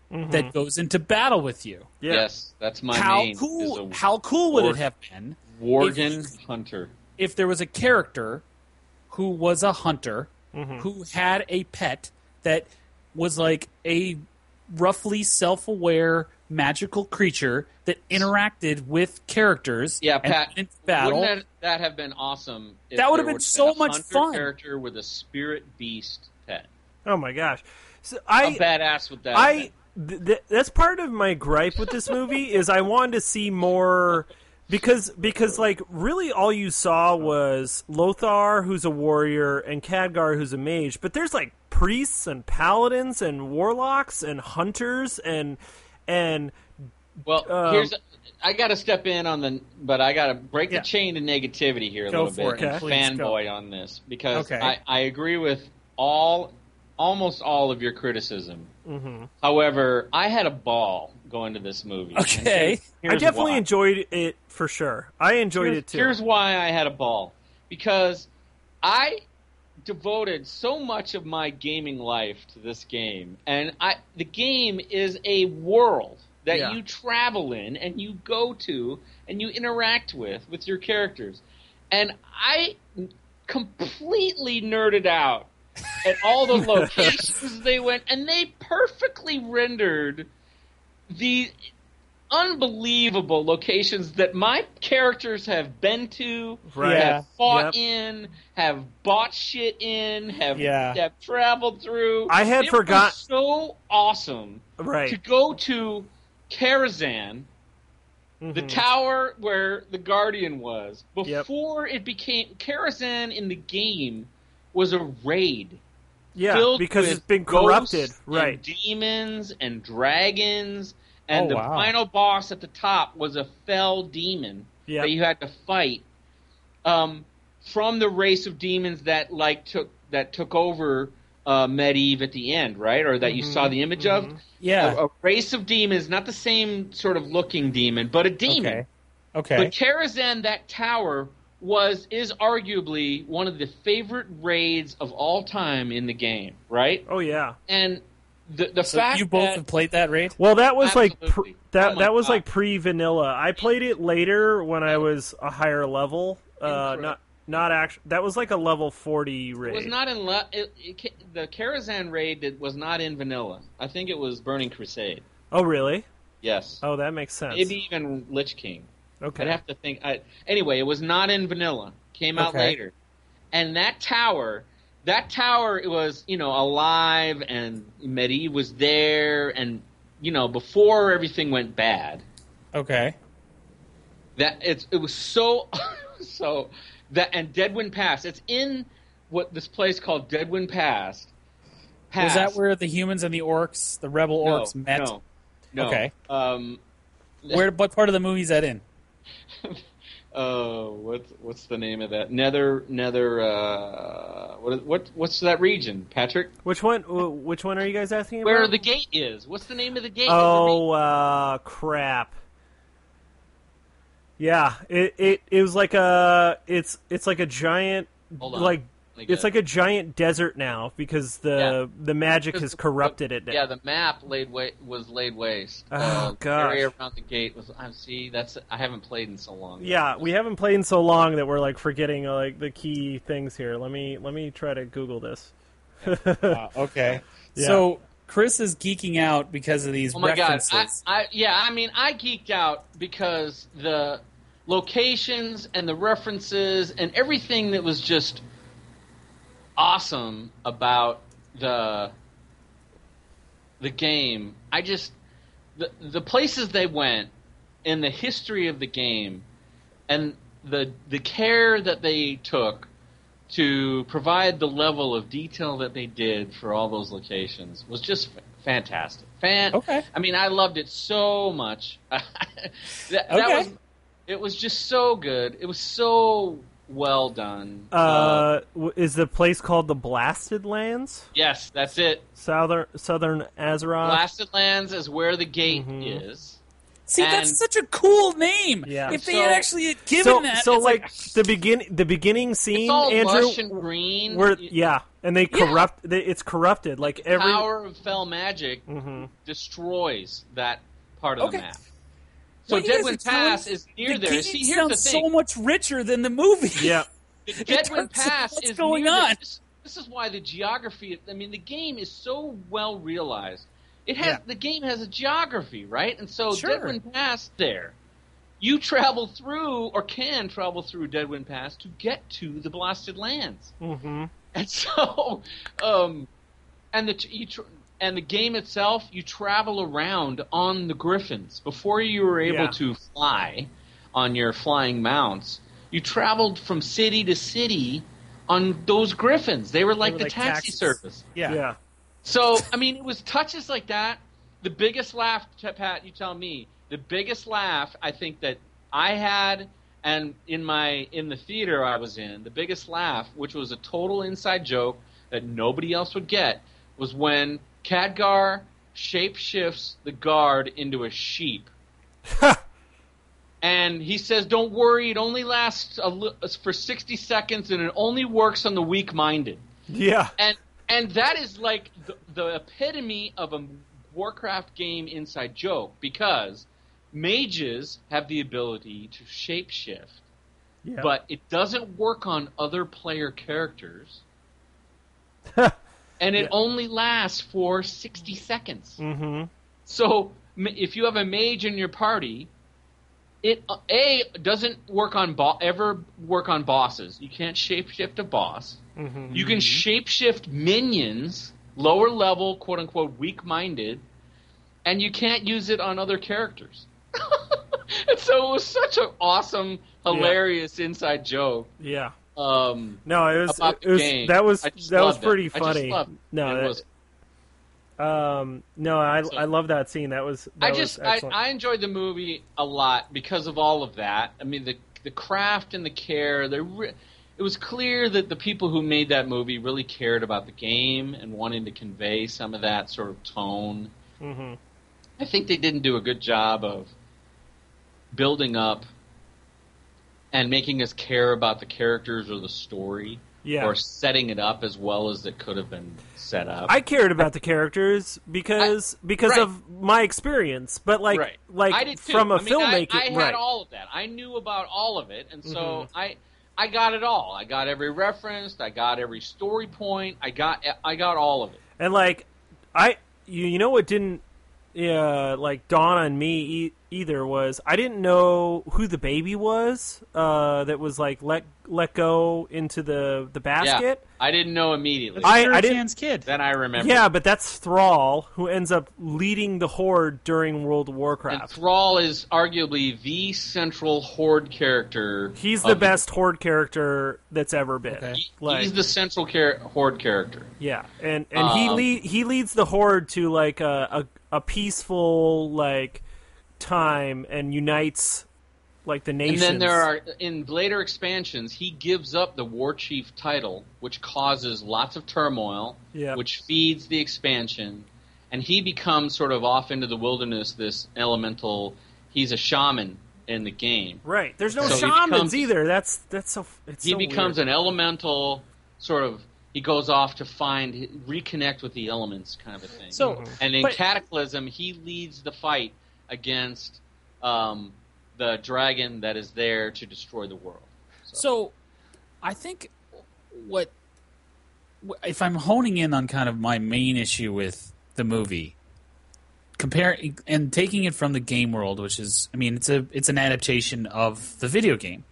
A: Mm-hmm.
C: that goes into battle with you.
A: Yeah.
B: Yes, that's my
C: How
B: main.
C: cool!
B: is a
C: How cool would it
B: Ward-
C: have been
B: Worgen
C: if-
B: Hunter.
C: if there was a character who was a hunter
A: Mm-hmm.
C: who had a pet that was like a roughly self-aware magical creature that interacted with characters
B: Yeah,
C: and
B: Pat.
C: went into battle.
B: Wouldn't that, that have been awesome? If
C: That would
B: there
C: have been
B: would've
C: so
B: a
C: much
B: hunter
C: fun.
B: Character with a spirit beast pet.
A: Oh my gosh. So
B: How
A: I
B: badass would that?
A: I
B: have been?
A: th- th- that's part of my gripe with this movie is I wanted to see more because because like really all you saw was Lothar, who's a warrior, and Khadgar, who's a mage, but there's like priests and paladins and warlocks and hunters and and
B: Well,
A: um,
B: here's. I got to step in on the, but I got to break
A: Yeah.
B: the chain of negativity here a
C: Go
B: little
C: for
B: bit
C: it.
B: and
A: Okay.
C: Please go.
B: fanboy on this because
C: Okay.
B: I, I agree with all, almost all of your criticism.
A: mhm.
B: However, I had a ball going to this movie.
C: Okay.
B: And here's-
A: I
B: here's
A: definitely
B: why.
A: enjoyed it for sure. I enjoyed
B: here's,
A: it too.
B: Here's why I had a ball. Because I devoted so much of my gaming life to this game. And I the game is a world that
A: Yeah.
B: you travel in and you go to and you interact with with your characters. And I completely nerded out at all the locations they went, and they perfectly rendered the unbelievable locations that my characters have been to,
A: Right.
B: have fought
A: Yep.
B: in, have bought shit in, have
C: Yeah.
B: have traveled through.
A: I had
B: it
A: forgot-
B: was so awesome
A: Right.
B: to go to Karazhan, the
A: Mhm.
B: tower where the Guardian was,
A: Yep.
B: before it became Karazhan in the game was a raid.
A: Yeah,
B: filled
A: because
B: with
A: it's been corrupted.
B: ghosts
A: Right.
B: and demons and dragons, and
C: Oh,
B: the
C: wow.
B: final boss at the top was a fell demon
A: Yep.
B: that you had to fight um, from the race of demons that like took that took over uh, Medivh at the end, right? Or that you
A: Mhm,
B: saw the image of.
A: mhm.
C: Yeah.
B: A, a race of demons, not the same sort of looking demon, but a demon.
C: Okay. Okay.
B: But Karazhan, that tower, was is arguably one of the favorite raids of all time in the game, right?
A: Oh yeah.
B: And the the
C: so
B: fact
C: you both
B: that
C: have played that raid?
A: Well, that was like pr-
B: Absolutely.
A: that
B: Oh my
A: that was
B: God.
A: like pre-vanilla. I played it later when I was a higher level. Uh,
B: Incredible.
A: not not actually. That was like a level forty raid.
B: it was not in le- it, it, ca- the Karazhan raid that was not in vanilla. I think it was Burning Crusade.
A: Oh really?
B: Yes,
A: Oh, that makes sense.
B: maybe even Lich King.
A: Okay.
B: I'd have to think. I, anyway, it was not in vanilla. Came out
C: Okay.
B: later, and that tower, that tower, it was you know alive, and Medivh was there, and you know before everything went bad.
C: Okay.
B: That it's it was so so that and Deadwind Pass. It's in what this place called Deadwind Pass. Pass.
C: Was that where the humans and the orcs, the rebel
B: no,
C: orcs, met?
B: No, no.
C: Okay.
B: Um,
C: Where? What part of the movie is that in?
B: Oh, what's what's the name of that? Nether, Nether. Uh, what what what's that region, Patrick?
A: Which one? wh- Which one are you guys asking about?
B: Where the gate is? What's the name of the gate?
A: Oh, uh, crap. Yeah, it, it it was like a it's it's like a giant
B: Hold on.
A: like
B: Let me
A: it's
B: get
A: like a giant desert now because the
B: Yeah.
A: the magic
B: Because
A: has corrupted it.
B: it. Yeah, the map laid wa- was laid waste.
A: Oh,
B: uh, the
A: gosh.
B: area around the gate was. I see. That's. I haven't played in so long.
A: Yeah, we haven't played in so long that we're like forgetting uh, like the key things here. Let me let me try to Google this.
C: Uh, okay.
A: Yeah.
C: So Chris is geeking out because of these
B: Oh my
C: references.
B: god! I, I yeah, I mean, I geeked out because the locations and the references and everything that was just awesome about the the game. I just the the places they went and the history of the game and the the care that they took to provide the level of detail that they did for all those locations was just f- fantastic. Fan.
C: Okay.
B: I mean, I loved it so much. that, that
C: Okay.
B: was. It was just so good. It was so well done.
A: Uh, w is the place called the Blasted Lands?
B: yes, that's it.
A: Southern Southern Azeroth.
B: Blasted Lands is where the gate
A: Mhm.
B: is.
C: See,
B: And-
C: that's such a cool name.
A: Yeah.
C: If they
B: So-
C: had actually given
A: So,
C: that,
A: so
C: it's
A: like, the begin the beginning scene,
B: It's all
A: Andrew,
B: lush and green.
A: where
B: Y-
A: yeah, and they
C: Yeah.
A: corrupt. They, it's corrupted. Like every
B: power of fell magic
A: Mhm.
B: destroys that part of
C: Okay.
B: the map. So
C: What it is,
B: Deadwind
C: it's telling-
B: Pass is near
C: the
B: there.
C: game
B: See, here's the
C: sounds
B: thing.
C: so much richer than the movie.
A: yeah.
B: The
C: in
B: Deadwind
C: terms of
B: Pass
C: what's
B: is
C: going
B: near
C: on.
B: The, this, this is why the geography. I mean, the game is so well realized. It has
C: Yeah.
B: the game has a geography, right? And so
C: Sure.
B: Deadwind Pass there. You travel through, or can travel through Deadwind Pass to get to the Blasted Lands.
A: Mm-hmm.
B: And so, um, and the you tr- and the game itself, you travel around on the Griffins before you were able
A: Yeah.
B: to fly on your flying mounts. You traveled from city to city on those Griffins. They were like
C: were
B: the
C: like
B: taxi
C: taxis.
B: service.
C: Yeah.
A: Yeah.
B: So, I mean, it was touches like that. The biggest laugh, Pat, you tell me, the biggest laugh I think that I had, and in my in the theater I was in, the biggest laugh, which was a total inside joke that nobody else would get, was when Khadgar shapeshifts the guard into a sheep. And he says, "Don't worry, it only lasts a li- for sixty seconds, and it only works on the weak-minded."
A: Yeah.
B: And and that is like the, the epitome of a Warcraft game inside joke, because mages have the ability to shapeshift,
A: Yeah.
B: but it doesn't work on other player characters, and it
A: Yeah.
B: only lasts for sixty seconds.
A: mm-hmm.
B: So ma- if you have a mage in your party, it uh, a doesn't work on bo- ever work on bosses. You can't shapeshift a boss.
A: Mm-hmm.
B: You can shapeshift minions, lower level, quote unquote, weak minded, and you can't use it on other characters. And so it was such an awesome, hilarious inside joke.
A: Yeah.
B: Um,
A: No, it was.
B: about
A: It
B: the
A: was
B: game.
A: that was
B: I just
A: that was
B: loved it.
A: pretty
B: I just
A: funny.
B: loved it.
A: No,
B: It
A: that-
B: was-
A: um, no, I
B: So-
A: I love that scene. That was. That
B: I
A: was
B: just I,
A: excellent.
B: I enjoyed the movie a lot because of all of that. I mean, the the craft and the care. They re- it was clear that the people who made that movie really cared about the game and wanted to convey some of that sort of tone.
A: mm-hmm.
B: I think they didn't do a good job of building up and making us care about the characters or the story,
A: Yeah.
B: or setting it up as well as it could have been set up.
A: I cared about the characters because because
B: right.
A: of my experience, but like
B: right.
A: like
B: I did too.
A: from a
B: I mean,
A: filmmaker,
B: I, I had
A: right?
B: all of that. I knew about all of it, and so
A: Mhm.
B: I I got it all. I got every reference. I got every story point. I got I got all of it.
A: And like, I you, you know what didn't uh, like dawn on me e- either was I didn't know who the baby was uh, that was like let let go into the the basket.
B: Yeah, I didn't know immediately.
A: I- I didn't-
C: Chan's kid.
B: then I remember.
A: Yeah, but that's Thrall, who ends up leading the Horde during World of
B: And
A: Warcraft.
B: Thrall is arguably the central Horde character.
A: He's the
B: of
A: best Horde character that's ever been.
C: Okay.
B: He-
A: Like,
B: he's the central char- Horde character.
A: yeah, and and he
B: Um,
A: lead, he leads the Horde to like a, a a peaceful like time and unites like the nations.
B: And then there are, in later expansions, he gives up the War Chief title, which causes lots of turmoil,
A: Yeah.
B: which feeds the expansion, and he becomes sort of off into the wilderness, this elemental, he's a shaman in the game.
A: right. There's no
B: So he
A: shamans
B: becomes-
A: either. That's that's so it's
B: He
A: so
B: becomes
A: weird.
B: an elemental, sort of, he goes off to find, reconnect with the elements kind of a thing.
C: So,
B: And in
C: but-
B: Cataclysm, he leads the fight against um, the dragon that is there to destroy the world.
C: So, I think what if I'm honing in on kind of my main issue with the movie, compare and taking it from the game world, which is, I mean, it's a it's an adaptation of the video game.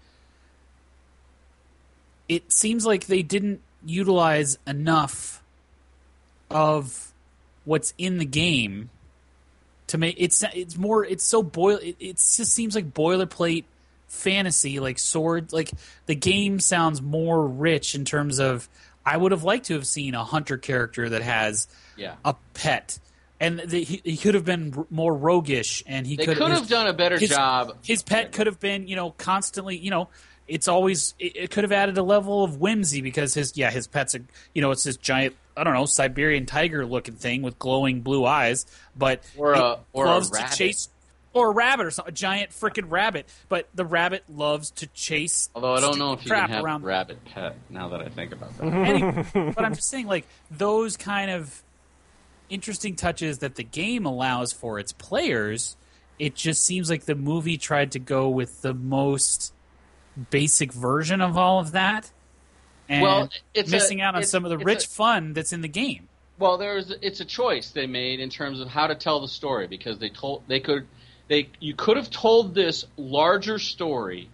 C: It seems like they didn't utilize enough of what's in the game to make it's it's more it's so boil it, it just seems like boilerplate fantasy, like sword, like the game sounds more rich in terms of I would have liked to have seen a hunter character that has
B: Yeah.
C: a pet, and the, he, he could have been r- more roguish, and he
B: They
C: could
B: could
C: his-
B: have done a better
C: his,
B: job.
C: His pet could have been, you know, constantly, you know, it's always it, it could have added a level of whimsy because his yeah his pet's a you know it's this giant I don't know Siberian tiger looking thing with glowing blue eyes, but
B: Or
C: it
B: a- or a
C: loves
B: rabbit.
C: to chase or a rabbit or something, a giant freaking rabbit. But the rabbit loves to chase.
B: Although I don't know if you
C: crap
B: can have
C: around
B: a rabbit pet. Now that I think about that.
C: Any, but I'm just saying, like, those kind of interesting touches that the game allows for its players, it just seems like the movie tried to go with the most basic version of all of that, and
B: well, it's
C: missing
B: a,
C: out on
B: it's,
C: some of the
B: it's
C: rich
B: a,
C: fun that's in the game.
B: Well, there's it's a choice they made in terms of how to tell the story, because they told they could they you could have told this larger story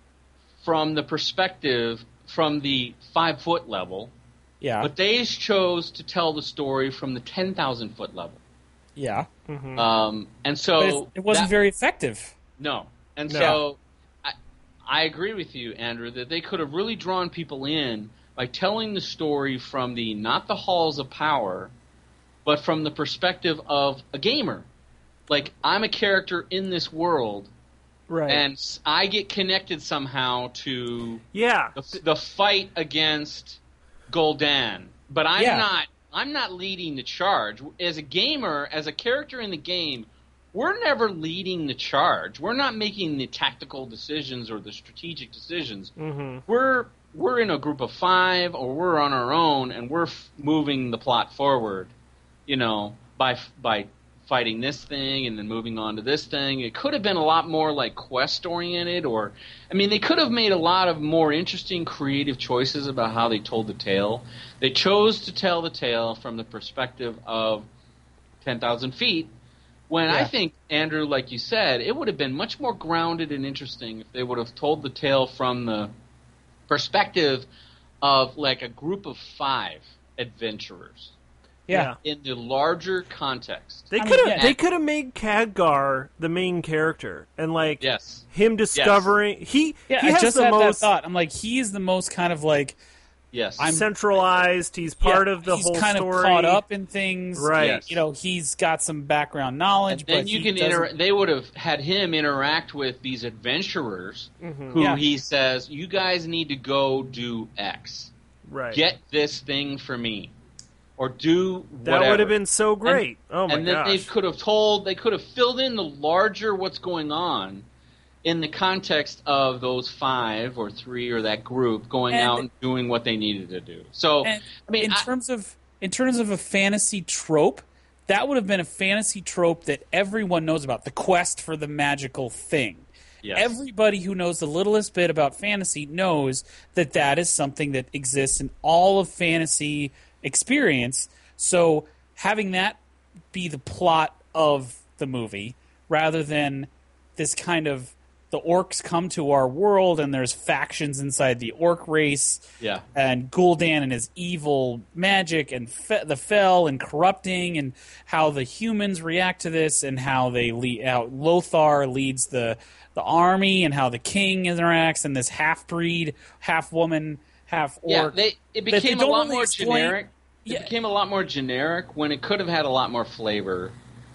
B: from the perspective from the five foot level,
C: Yeah,
B: but they chose to tell the story from the ten thousand foot level.
C: yeah,
A: Mm-hmm.
B: Um, and so
C: but it, it wasn't
B: that,
C: very effective.
B: no, and
A: No.
B: so I, I agree with you, Andrew, that they could have really drawn people in by telling the story from the not the halls of power, but from the perspective of a gamer. Like, I'm a character in this world,
A: Right.
B: and s- I get connected somehow to
A: yeah.
B: the, the fight against Gul'dan, but I'm
C: Yeah.
B: not. I'm not leading the charge. As a gamer, as a character in the game, we're never leading the charge. We're not making the tactical decisions or the strategic decisions.
A: Mm-hmm.
B: We're we're in a group of five, or we're on our own, and we're f- moving the plot forward. You know, by by fighting this thing and then moving on to this thing. It could have been a lot more like quest oriented, or I mean, they could have made a lot of more interesting, creative choices about how they told the tale. They chose to tell the tale from the perspective of ten thousand feet. When I
C: Yeah.
B: think, Andrew, like you said, it would have been much more grounded and interesting if they would have told the tale from the perspective of like a group of five adventurers
C: Yeah,
B: in the larger context.
A: They
C: I
A: could have
C: mean, yeah.
A: they could have made Khadgar the main character and like
B: Yes.
A: him discovering he
C: yeah.
A: he
C: I
A: has
C: just
A: the
C: had that
A: most
C: thought. I'm like, he is the most kind of like
B: Yes.
C: I'm-
A: centralized. He's part
C: yeah,
A: of the
C: he's
A: whole
C: kind
A: story.
C: of caught up in things,
A: Right.
B: Yes.
C: You know, he's got some background knowledge,
B: And then
C: but
B: you
C: he
B: can
C: doesn't-
B: inter- they would have had him interact with these adventurers
A: Mhm.
B: who
C: Yeah.
B: he says, you guys need to go do X.
A: Right.
B: Get this thing for me. Or do
A: that
B: whatever.
A: would have been so great. oh my
B: and then
A: gosh.
B: they could have told, they could have filled in the larger what's going on in the context of those five or three or that group going
C: And-
B: out and doing what they needed to do. So,
C: And
B: I mean,
C: in
B: I-
C: terms of in terms of a fantasy trope, that would have been a fantasy trope that everyone knows about, the quest for the magical thing.
B: yes.
C: Everybody who knows the littlest bit about fantasy knows that that is something that exists in all of fantasy experience. So having that be the plot of the movie rather than this kind of the orcs come to our world and there's factions inside the orc race
B: yeah.
C: and Gul'dan and his evil magic and fe- the fell and corrupting and how the humans react to this and how they lead how Lothar leads the the army and how the king interacts and this half breed, half woman, half
B: Yeah,
C: orc.
B: they,
C: that
B: it
C: they
B: became a
C: don't
B: lot
C: really
B: more
C: explain-
B: generic. It
C: Yeah.
B: became a lot more generic when it could have had a lot more flavor.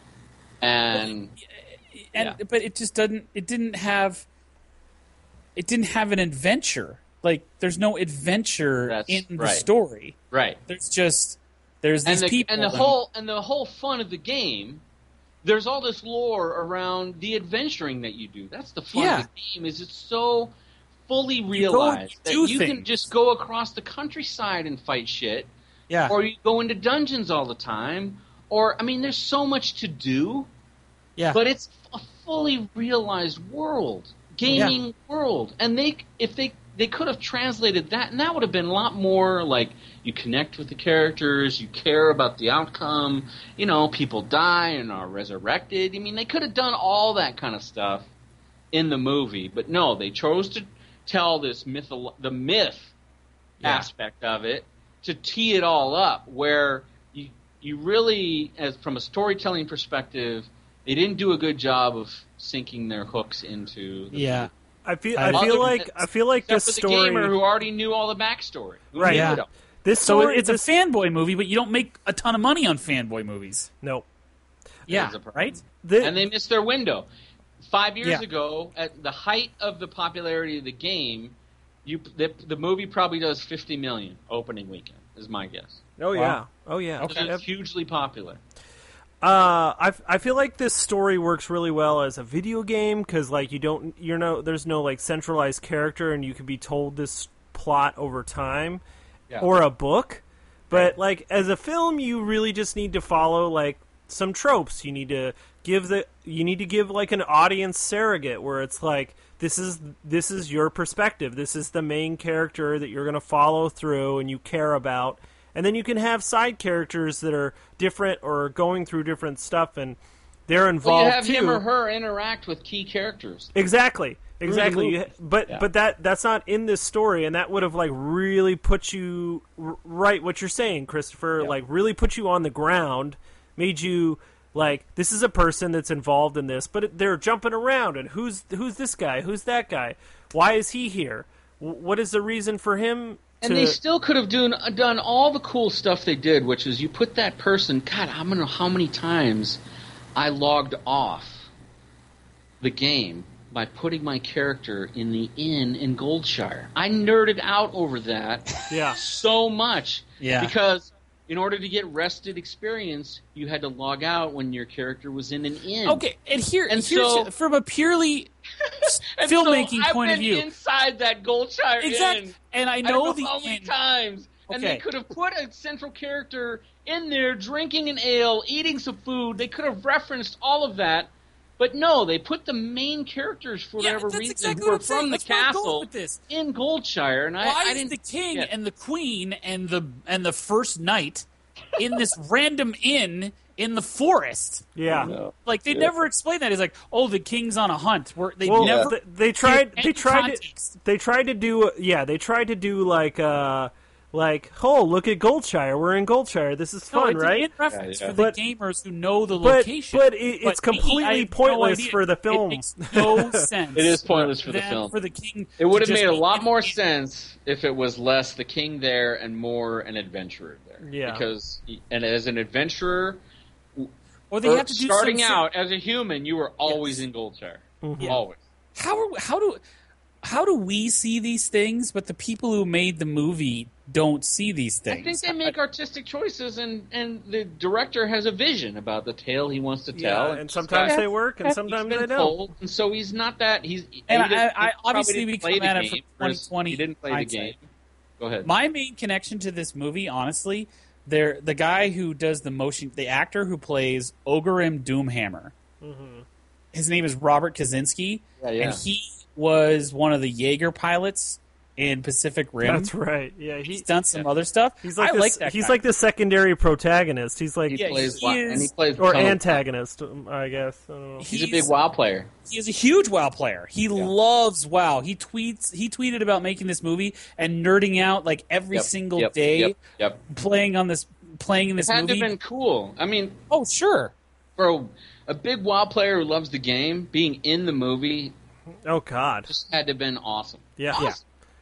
B: And
C: and
B: yeah.
C: but it just doesn't it didn't have it didn't have an adventure. Like there's no adventure
B: That's
C: in the
B: right.
C: story.
B: right.
C: There's just there's
B: And
C: these
B: the,
C: people
B: and the whole and the whole fun of the game, there's all this lore around the adventuring that you do. That's the fun
C: Yeah.
B: of the game. Is it's so fully
C: go and
B: realized that
C: do
B: you can
C: things.
B: just go across the countryside and fight shit,
C: yeah.
B: or you go into dungeons all the time, or I mean, there's so much to do.
C: yeah.
B: But it's a fully realized world, gaming world, and they if they they could have translated that, and that would have been a lot more like you connect with the characters, you care about the outcome. You know, people die and are resurrected. I mean, they could have done all that kind of stuff in the movie, but no, they chose to tell this myth, the myth
C: Yeah.
B: aspect of it, to tee it all up, where you you really, as from a storytelling perspective, they didn't do a good job of sinking their hooks into the
C: yeah.
A: I feel
C: I
A: I feel
B: Other-
A: like I feel like
B: except
A: this
B: for the
A: story
B: gamer who already knew all the backstory. Who
A: Right.
B: knew
C: Yeah.
B: it all.
A: this
C: So
A: story
C: it's a
A: this,
C: fanboy movie, but you don't make a ton of money on fanboy movies.
A: no.
C: Yeah,
B: is a problem.
C: right?
A: The-
B: And they missed their window. Five years
C: Yeah.
B: ago, at the height of the popularity of the game, you the, the movie probably does fifty million opening weekend, is my guess.
A: oh
C: Wow.
A: yeah. Oh yeah.
C: Okay.
B: It's hugely popular.
A: Uh, I, I feel like this story works really well as a video game because like you don't you're no there's no like centralized character and you can be told this plot over time,
B: Yeah.
A: or a book. But like as a film, you really just need to follow like some tropes. You need to give the you need to give like an audience surrogate where it's like this is this is your perspective. This is the main character that you're going to follow through and you care about. And then you can have side characters that are different or going through different stuff, and they're involved
B: Well, you have
A: too.
B: him or her interact with key characters.
A: Exactly, exactly.
B: movie.
A: You, but
B: Yeah.
A: but that that's not in this story, and that would have like really put you r- right. What you're saying, Christopher,
B: Yeah.
A: like really put you on the ground, made you like this is a person that's involved in this, but it, they're jumping around, and who's who's this guy? Who's that guy? Why is he here? W- what is the reason for him?
B: And
A: to...
B: they still could have done done all the cool stuff they did, which is you put that person. God, I don't know how many times I logged off the game by putting my character in the inn in Goldshire. I nerded out over that
A: Yeah.
B: so much
C: Yeah.
B: because in order to get rested experience, you had to log out when your character was in an inn.
C: Okay, and here,
B: And
C: here's
B: so-
C: from a purely
B: And
C: filmmaking
B: so
C: point
B: I've
C: of
B: been
C: view.
B: inside that Goldshire
C: Exactly,
B: inn.
C: and I
B: I
C: know
B: don't know
C: the
B: how many
C: end.
B: times. And
C: Okay.
B: they could have put a central character in there drinking an ale, eating some food. They could have referenced all of that. But no, they put the main characters for
C: Yeah,
B: whatever
C: that's
B: reason
C: exactly
B: who
C: what
B: are
C: I'm saying.
B: from the
C: That's where I'm going
B: castle
C: with this.
B: in Goldshire. And I,
C: Why
B: I
C: is
B: didn't
C: the king
B: get-
C: and the queen and the and the first knight in this random inn in the forest?
A: Yeah.
D: No.
C: Like they
D: Yeah.
C: never explain that. It's like, oh, the king's on a hunt. Where they
A: Well,
C: never
A: they, they tried.
C: give
A: They
C: any
A: tried. To,
C: context.
A: they tried to do. Yeah, they tried to do like, uh, like, oh, look at Goldshire. We're in Goldshire. This is
C: No,
A: fun,
C: it's
A: right?
C: in reference
D: Yeah, yeah.
C: for the
A: But-
C: gamers who know the
A: But
C: location.
A: but it, it's
C: But me, I
A: completely
C: have no
A: pointless
C: idea.
A: for the
C: It
A: film.
C: makes no sense.
B: It is pointless for the
C: them-
B: film.
C: For the king,
B: It would
C: to
B: have
C: just
B: made a
C: be
B: lot
C: in-
B: more
C: in-
B: sense if it was less the king there and more an adventurer there.
A: Yeah.
B: Because, and as an adventurer,
C: Or they
B: or
C: have to do
B: starting
C: some,
B: out as a human, you were always
C: Yes.
B: in Goldshire.
A: Mhm.
B: Always.
C: How are, how do how do we see these things, but the people who made the movie don't see these things?
B: I think they make artistic choices, and, and the director has a vision about the tale he wants to tell.
A: Yeah, and sometimes they work, and
B: He's
A: sometimes
B: been
A: they don't.
B: told, and so he's not that. He's
C: And
B: he didn't-
C: I- I-
B: he probably
C: obviously
B: didn't
C: we
B: play
C: come
B: the
C: at it
B: game,
C: from
B: whereas
C: twenty twenty
B: He didn't play
C: hindsight.
B: the game. Go ahead.
C: My main connection to this movie, honestly, they're the guy who does the motion, the actor who plays Ogarim Doomhammer.
A: Mhm.
C: His name is Robert Kaczynski,
B: Yeah, yeah.
C: and he was one of the Jaeger pilots in Pacific Rim.
A: That's right. Yeah, he,
C: He's done some
B: yeah.
C: other stuff.
A: he's like
C: I
A: this,
C: like that.
A: He's
C: guy.
A: like the secondary protagonist. He's like
B: he
C: Yeah,
B: plays
C: he
B: WoW,
C: is-
B: and he plays
A: or
B: Tunnel.
A: antagonist, um, I guess. I don't know.
B: He's, a big WoW player.
C: He is a huge WoW player. He loves WoW. He tweets. He tweeted about making this movie and nerding out like every
B: Yep,
C: single
B: yep,
C: day,
B: Yep. yep.
C: playing on this, playing in
B: It
C: this
B: had to
C: movie.
B: have been cool. I mean,
C: Oh, sure.
B: for a, a big WoW player who loves the game, being in the movie
A: Oh God.
B: just had to have been awesome.
A: Yeah.
B: Awesome.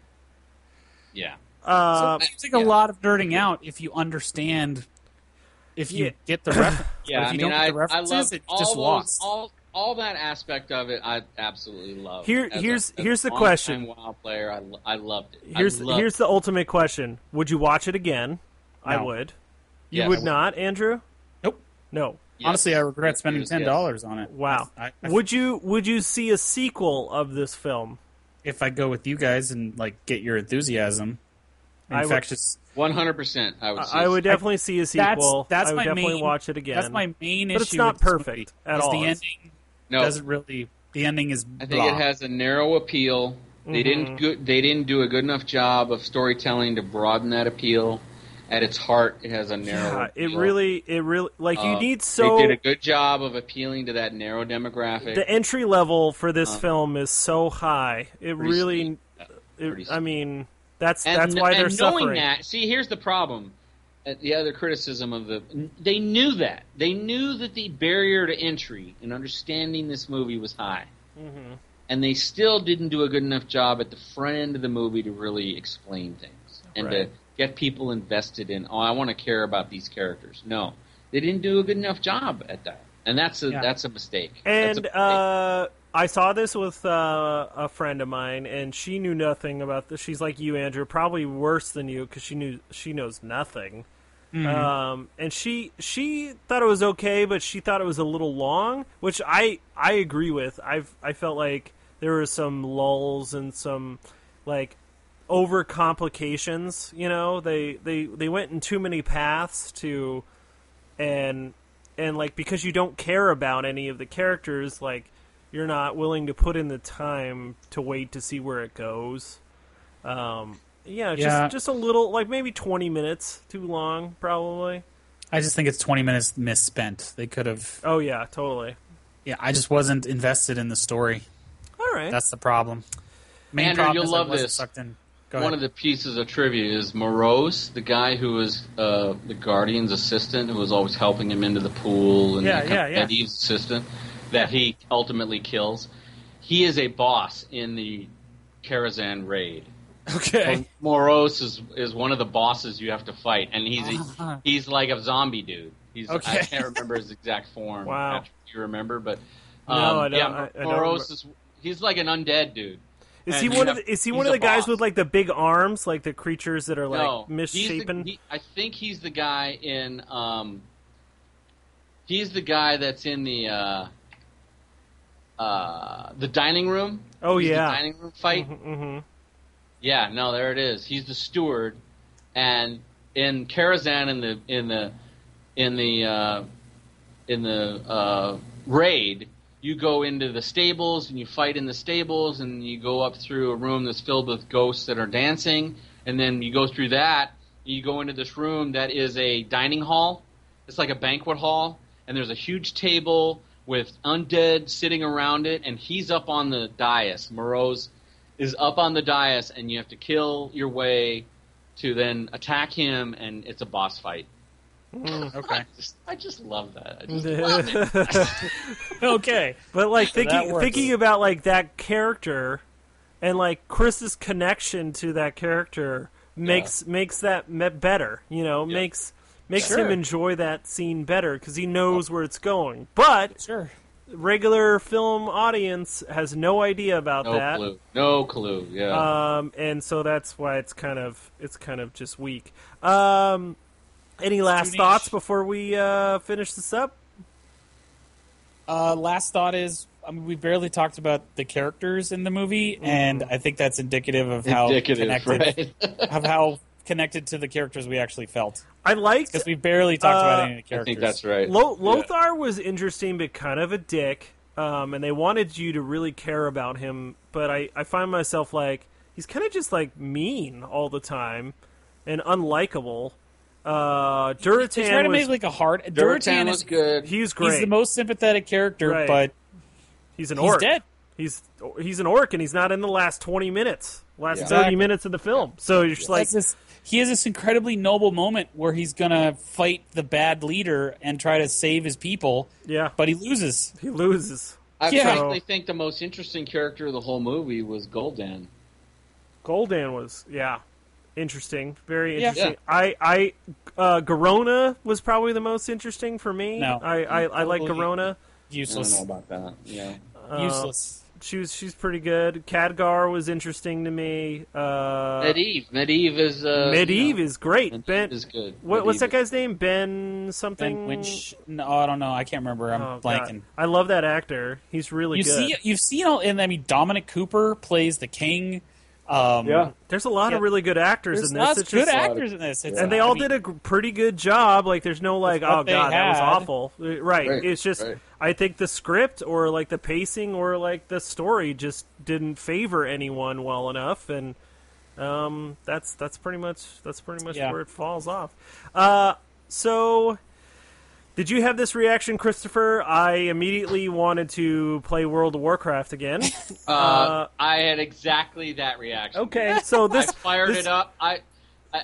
B: Yeah.
A: Uh,
C: So it seems like
B: yeah.
C: a lot of nerding out if you understand, if you
A: Yeah.
C: get the reference.
B: Yeah,
C: if
B: I
C: you
B: mean,
C: don't
B: I,
C: get the
B: I
C: references,
B: love
C: it's
B: all
C: just
B: those,
C: lost.
B: all all that aspect of it. I absolutely love.
A: Here-
B: As a-
A: here's-
B: as a
A: here's the
B: longtime
A: question.
B: WoW player, I, lo- I loved it.
A: here's
B: I loved
A: here's the ultimate question: would you watch it again? I
C: No.
A: would. You
B: Yes.
A: would not, Andrew?
C: Nope.
A: No.
B: Yes.
C: Honestly, I regret
B: Yes,
C: spending
B: yes,
C: ten dollars on it.
A: Wow.
C: I, I,
A: Would you would you see a sequel of this film?
C: if I go with you guys and like get your enthusiasm,
A: I would-
C: infectious.
B: One hundred percent. I would.
A: I,
B: say
A: I would
B: so.
A: definitely see a
C: That's
A: sequel.
C: that's
A: I would
C: my
A: definitely
C: main.
A: watch it again.
C: That's my main
A: But
C: issue.
A: it's not
C: with this
A: perfect
C: movie,
A: at
C: is
A: all.
C: The
A: It's-
C: ending
B: No,
C: doesn't really. The ending is.
B: I think it has a narrow appeal. They
A: Mhm.
B: didn't go, they didn't do a good enough job of storytelling to broaden that appeal. At its heart, it has a narrow.
A: Yeah, it
B: appeal.
A: really, it really, like you
B: Uh,
A: need so.
B: They did a good job of appealing to that narrow demographic.
A: The entry level for this
B: Uh,
A: film is so high. It
B: pretty
A: really,
B: steep. Pretty
A: it, I mean, that's
B: and,
A: that's why they're
B: and knowing
A: suffering.
B: that, see, here's the problem. Uh, The other criticism of the, they knew that they knew that the barrier to entry in understanding this movie was high,
A: hmm
B: and they still didn't do a good enough job at the front end of the movie to really explain things and to
A: Right.
B: get people invested in. Oh, I want to care about these characters. No, they didn't do a good enough job at that, and that's a
C: Yeah.
B: that's a mistake. That's a
A: And
B: mistake.
A: uh, I saw this with uh, a friend of mine, and she knew nothing about this. She's like you, Andrew, probably worse than you because she knew she knows nothing.
C: Mhm.
A: Um, and she she thought it was okay, but she thought it was a little long, which I I agree with. I've I felt like there were some lulls and some like over complications. You know, they they they went in too many paths to, and and like because you don't care about any of the characters, like you're not willing to put in the time to wait to see where it goes. Um, yeah, just
C: Yeah.
A: just a little, like maybe twenty minutes too long, probably.
C: I just think it's twenty minutes misspent. They could have.
A: Oh yeah, totally.
C: Yeah, I just wasn't invested in the story.
A: All right.
C: That's the problem. Main
B: Andrew,
C: problem
B: you'll
C: is I
B: love
C: wasn't
B: this.
C: sucked in. Go
B: One
C: ahead.
B: of the pieces of trivia is Morose, the guy who was uh, the Guardian's assistant, who was always helping him into the pool, and
A: Yeah,
B: kind
A: yeah,
B: of
A: yeah.
B: Eddie's assistant that he ultimately kills. He is a boss in the Karazhan raid.
C: Okay.
B: And Morose is is one of the bosses you have to fight, and he's a,
C: Uh-huh.
B: he's like a zombie dude. He's
C: Okay.
B: I can't remember his exact form.
A: Wow.
B: Patrick, do you remember? But
A: No,
B: um,
A: I don't-
B: Yeah,
A: I- I don't
B: Morose is he's like an undead dude.
A: Is
B: And
A: he
B: you
A: one
B: have-
A: of the, is he
B: he's
A: one of
B: a
A: the guys
B: boss.
A: with like the big arms, like the creatures that are like
B: no,
A: misshapen?
B: He's the, he, I think he's the guy in. Um, he's the guy that's in the uh, uh, the dining room.
A: Oh,
B: He's
A: yeah.
B: the dining room fight.
A: hmm
B: Yeah, no, there it is. He's the steward, and in Karazhan in the in the in the uh, in the uh, raid, you go into the stables and you fight in the stables, and you go up through a room that's filled with ghosts that are dancing, and then you go through that. You go into this room that is a dining hall. It's like a banquet hall, and there's a huge table with undead sitting around it, and he's up on the dais. Morose is up on the dais, and you have to kill your way to then attack him, and it's a boss fight.
C: Okay.
B: I just, I just love that. I just love it.
C: Okay.
A: But like
C: that
A: thinking
C: works.
A: thinking about like that character, and like Chris's connection to that character makes makes that me- better. You know,
B: Yeah.
A: makes makes
C: Sure.
A: him enjoy that scene better because he knows where it's going. But
C: Sure.
A: regular film audience has no idea about
B: No
A: that.
B: clue. No clue. Yeah.
A: Um, and so that's why it's kind of it's kind of just weak. Um, any last
C: niche.
A: thoughts before we uh, finish this up?
C: Uh, last thought is, I mean, we barely talked about the characters in the movie, and I think that's indicative of how
B: Indicative,
C: connected
B: right?
C: of how connected to the characters we actually felt,
A: I liked
C: because we barely talked about
A: Uh,
C: any of the
B: I
C: characters.
B: think that's right.
A: Lo- Lothar was interesting, but kind of a dick. Um, and they wanted you to really care about him, but I, I find myself like he's kind of just like mean all the time and unlikable. Uh,
C: They try
A: Durotan
C: to
A: was
C: make like a hard.
B: Durotan
C: Durotan
B: was
C: is
B: good.
A: he's great.
C: he's the most sympathetic character,
A: Right.
C: but
A: he's an
C: he's
A: orc.
C: dead.
A: He's he's an orc, and he's not in the last twenty minutes, last
B: Yeah.
A: thirty
C: Exactly.
A: minutes of the film. So you're just like,
C: That's this, he has this incredibly noble moment where he's gonna fight the bad leader and try to save his people,
A: yeah,
C: but he loses.
A: he loses.
B: I
C: Yeah.
B: frankly think the most interesting character of the whole movie was Gul'dan.
A: Goldan was yeah, interesting, very
C: Yeah.
A: interesting. I I uh, Garona was probably the most interesting for me.
C: No.
A: I I, I like
C: Totally.
A: Garona.
B: I don't
C: Useless.
B: know about that. Yeah.
A: Uh,
C: Useless.
A: She was she's pretty good. Khadgar was interesting to me. Uh,
B: Medivh. Medivh is. Uh,
A: Medivh
B: you know,
A: is great.
B: Medivh
A: Ben,
B: is good.
A: what, what's
B: Medivh
A: that
B: is-
A: guy's name? Ben something.
C: Ben Winch. No, I don't know. I can't remember. I'm
A: Oh,
C: blanking.
A: God. I love that actor. He's really
C: You
A: good.
C: see, you've seen all. And I mean, Dominic Cooper plays the king. Um,
D: Yeah.
A: There's a lot
C: Yeah.
A: of really good actors
C: There's
A: in this.
C: lots of
A: It's
C: good
A: just-
C: actors in this. It's,
A: and they
C: I
A: all
C: mean,
A: did a g- pretty good job. Like, there's no like,
C: what
A: oh
C: they
A: god, that was
C: had.
A: awful. Uh, Right.
B: Right,
A: It's just,
B: right.
A: I think the script or like the pacing or like the story just didn't favor anyone well enough, and um, that's that's pretty much that's pretty much
C: Yeah.
A: where it falls off. Uh, so. Did you have this reaction, Christopher? I immediately wanted to play World of Warcraft again.
B: Uh,
A: Uh,
B: I had exactly that reaction.
A: Okay, so this
B: I fired
A: this-
B: it up. I, I,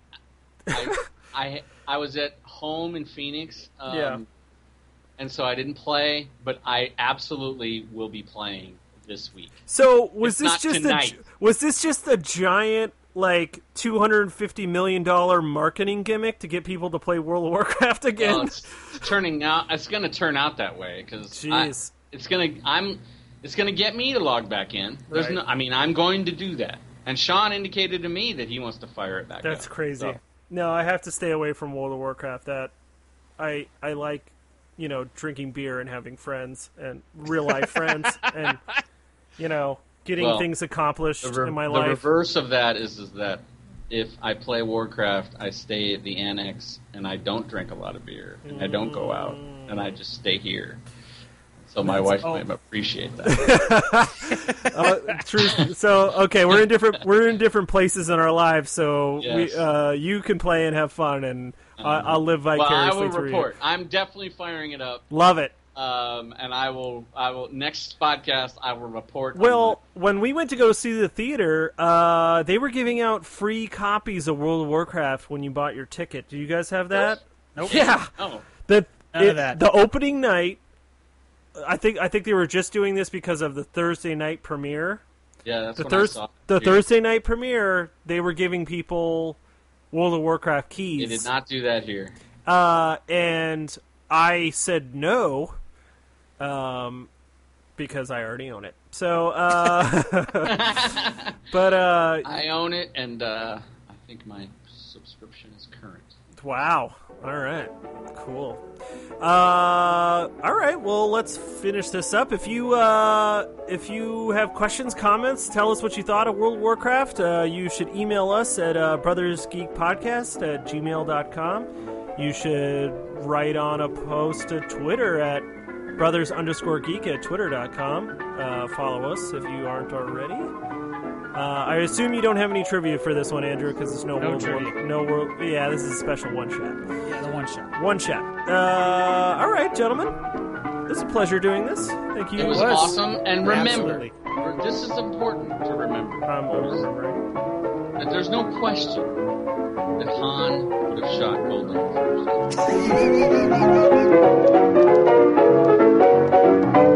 B: I, I, I was at home in Phoenix. Um,
A: Yeah.
B: And so I didn't play, but I absolutely will be playing this week.
A: So was
B: If
A: this
B: not
A: just
B: tonight.
A: a was this just a giant like two hundred fifty million dollar marketing gimmick to get people to play World of Warcraft again?
B: Well, it's turning out. It's going to turn out that way because
A: Jeez.
B: it's going to. I'm. It's going to get me to log back in. There's
A: Right.
B: no. I mean, I'm going to do that. And Sean indicated to me that he wants to fire it back
A: That's
B: up.
A: crazy.
B: So,
A: No, I have to stay away from World of Warcraft. That I I like, you know, drinking beer and having friends and real life friends, and you know, getting
B: Well,
A: things accomplished
B: The, re-
A: in my
B: the
A: life.
B: reverse of that is, is that if I play Warcraft, I stay at the annex and I don't drink a lot of beer and I don't go out and I just stay here. So my
A: That's-
B: wife
C: oh.
B: might appreciate that.
A: uh, true. So okay, we're in different we're in different places in our lives. So
B: Yes.
A: we uh, you can play and have fun, and I I'll live
B: Well,
A: vicariously
B: I will
A: through
B: report. I'm definitely firing it up,
A: you. Love it.
B: um, and I will. I will next podcast. I will report. on
A: Well, when we went to go see the theater, uh, they were giving out free copies of World of Warcraft when you bought your ticket. Do you guys have that?
C: Nope.
A: Yeah.
B: my- Oh,
A: The
C: None of that.
A: the opening night. I think I think they were just doing this because of the Thursday night premiere.
B: yeah, that's
A: The
B: when I
A: Thurs
B: saw. it
A: the
B: here.
A: Thursday night premiere, they were giving people World of Warcraft keys.
B: They did not do that here.
A: Uh, and I said no, um, because I already own it. So, uh, but uh,
B: I own it, and uh, I think my subscription is current.
A: wow. All right, cool. Uh, all right. Well, let's finish this up. If you uh, if you have questions, comments, tell us what you thought of World of Warcraft. Uh, you should email us at uh, brothersgeekpodcast at gmail dot com. You should write on a post to Twitter at brothers underscore geek at twitter dot com. Uh, follow us if you aren't already. Uh, I assume you don't have any trivia for this one, Andrew, because there's no,
C: No
A: world. War,
C: trivia.
A: no world. Yeah, this is a special one shot.
C: Yeah, the one shot.
A: One shot. Uh, all right, gentlemen. It was a pleasure doing this. Thank you.
B: It was,
C: was.
B: awesome, and remember,
C: Absolutely.
B: this is important to remember.
A: I'm remembering.
B: That there's no question that Han would have shot Golding first.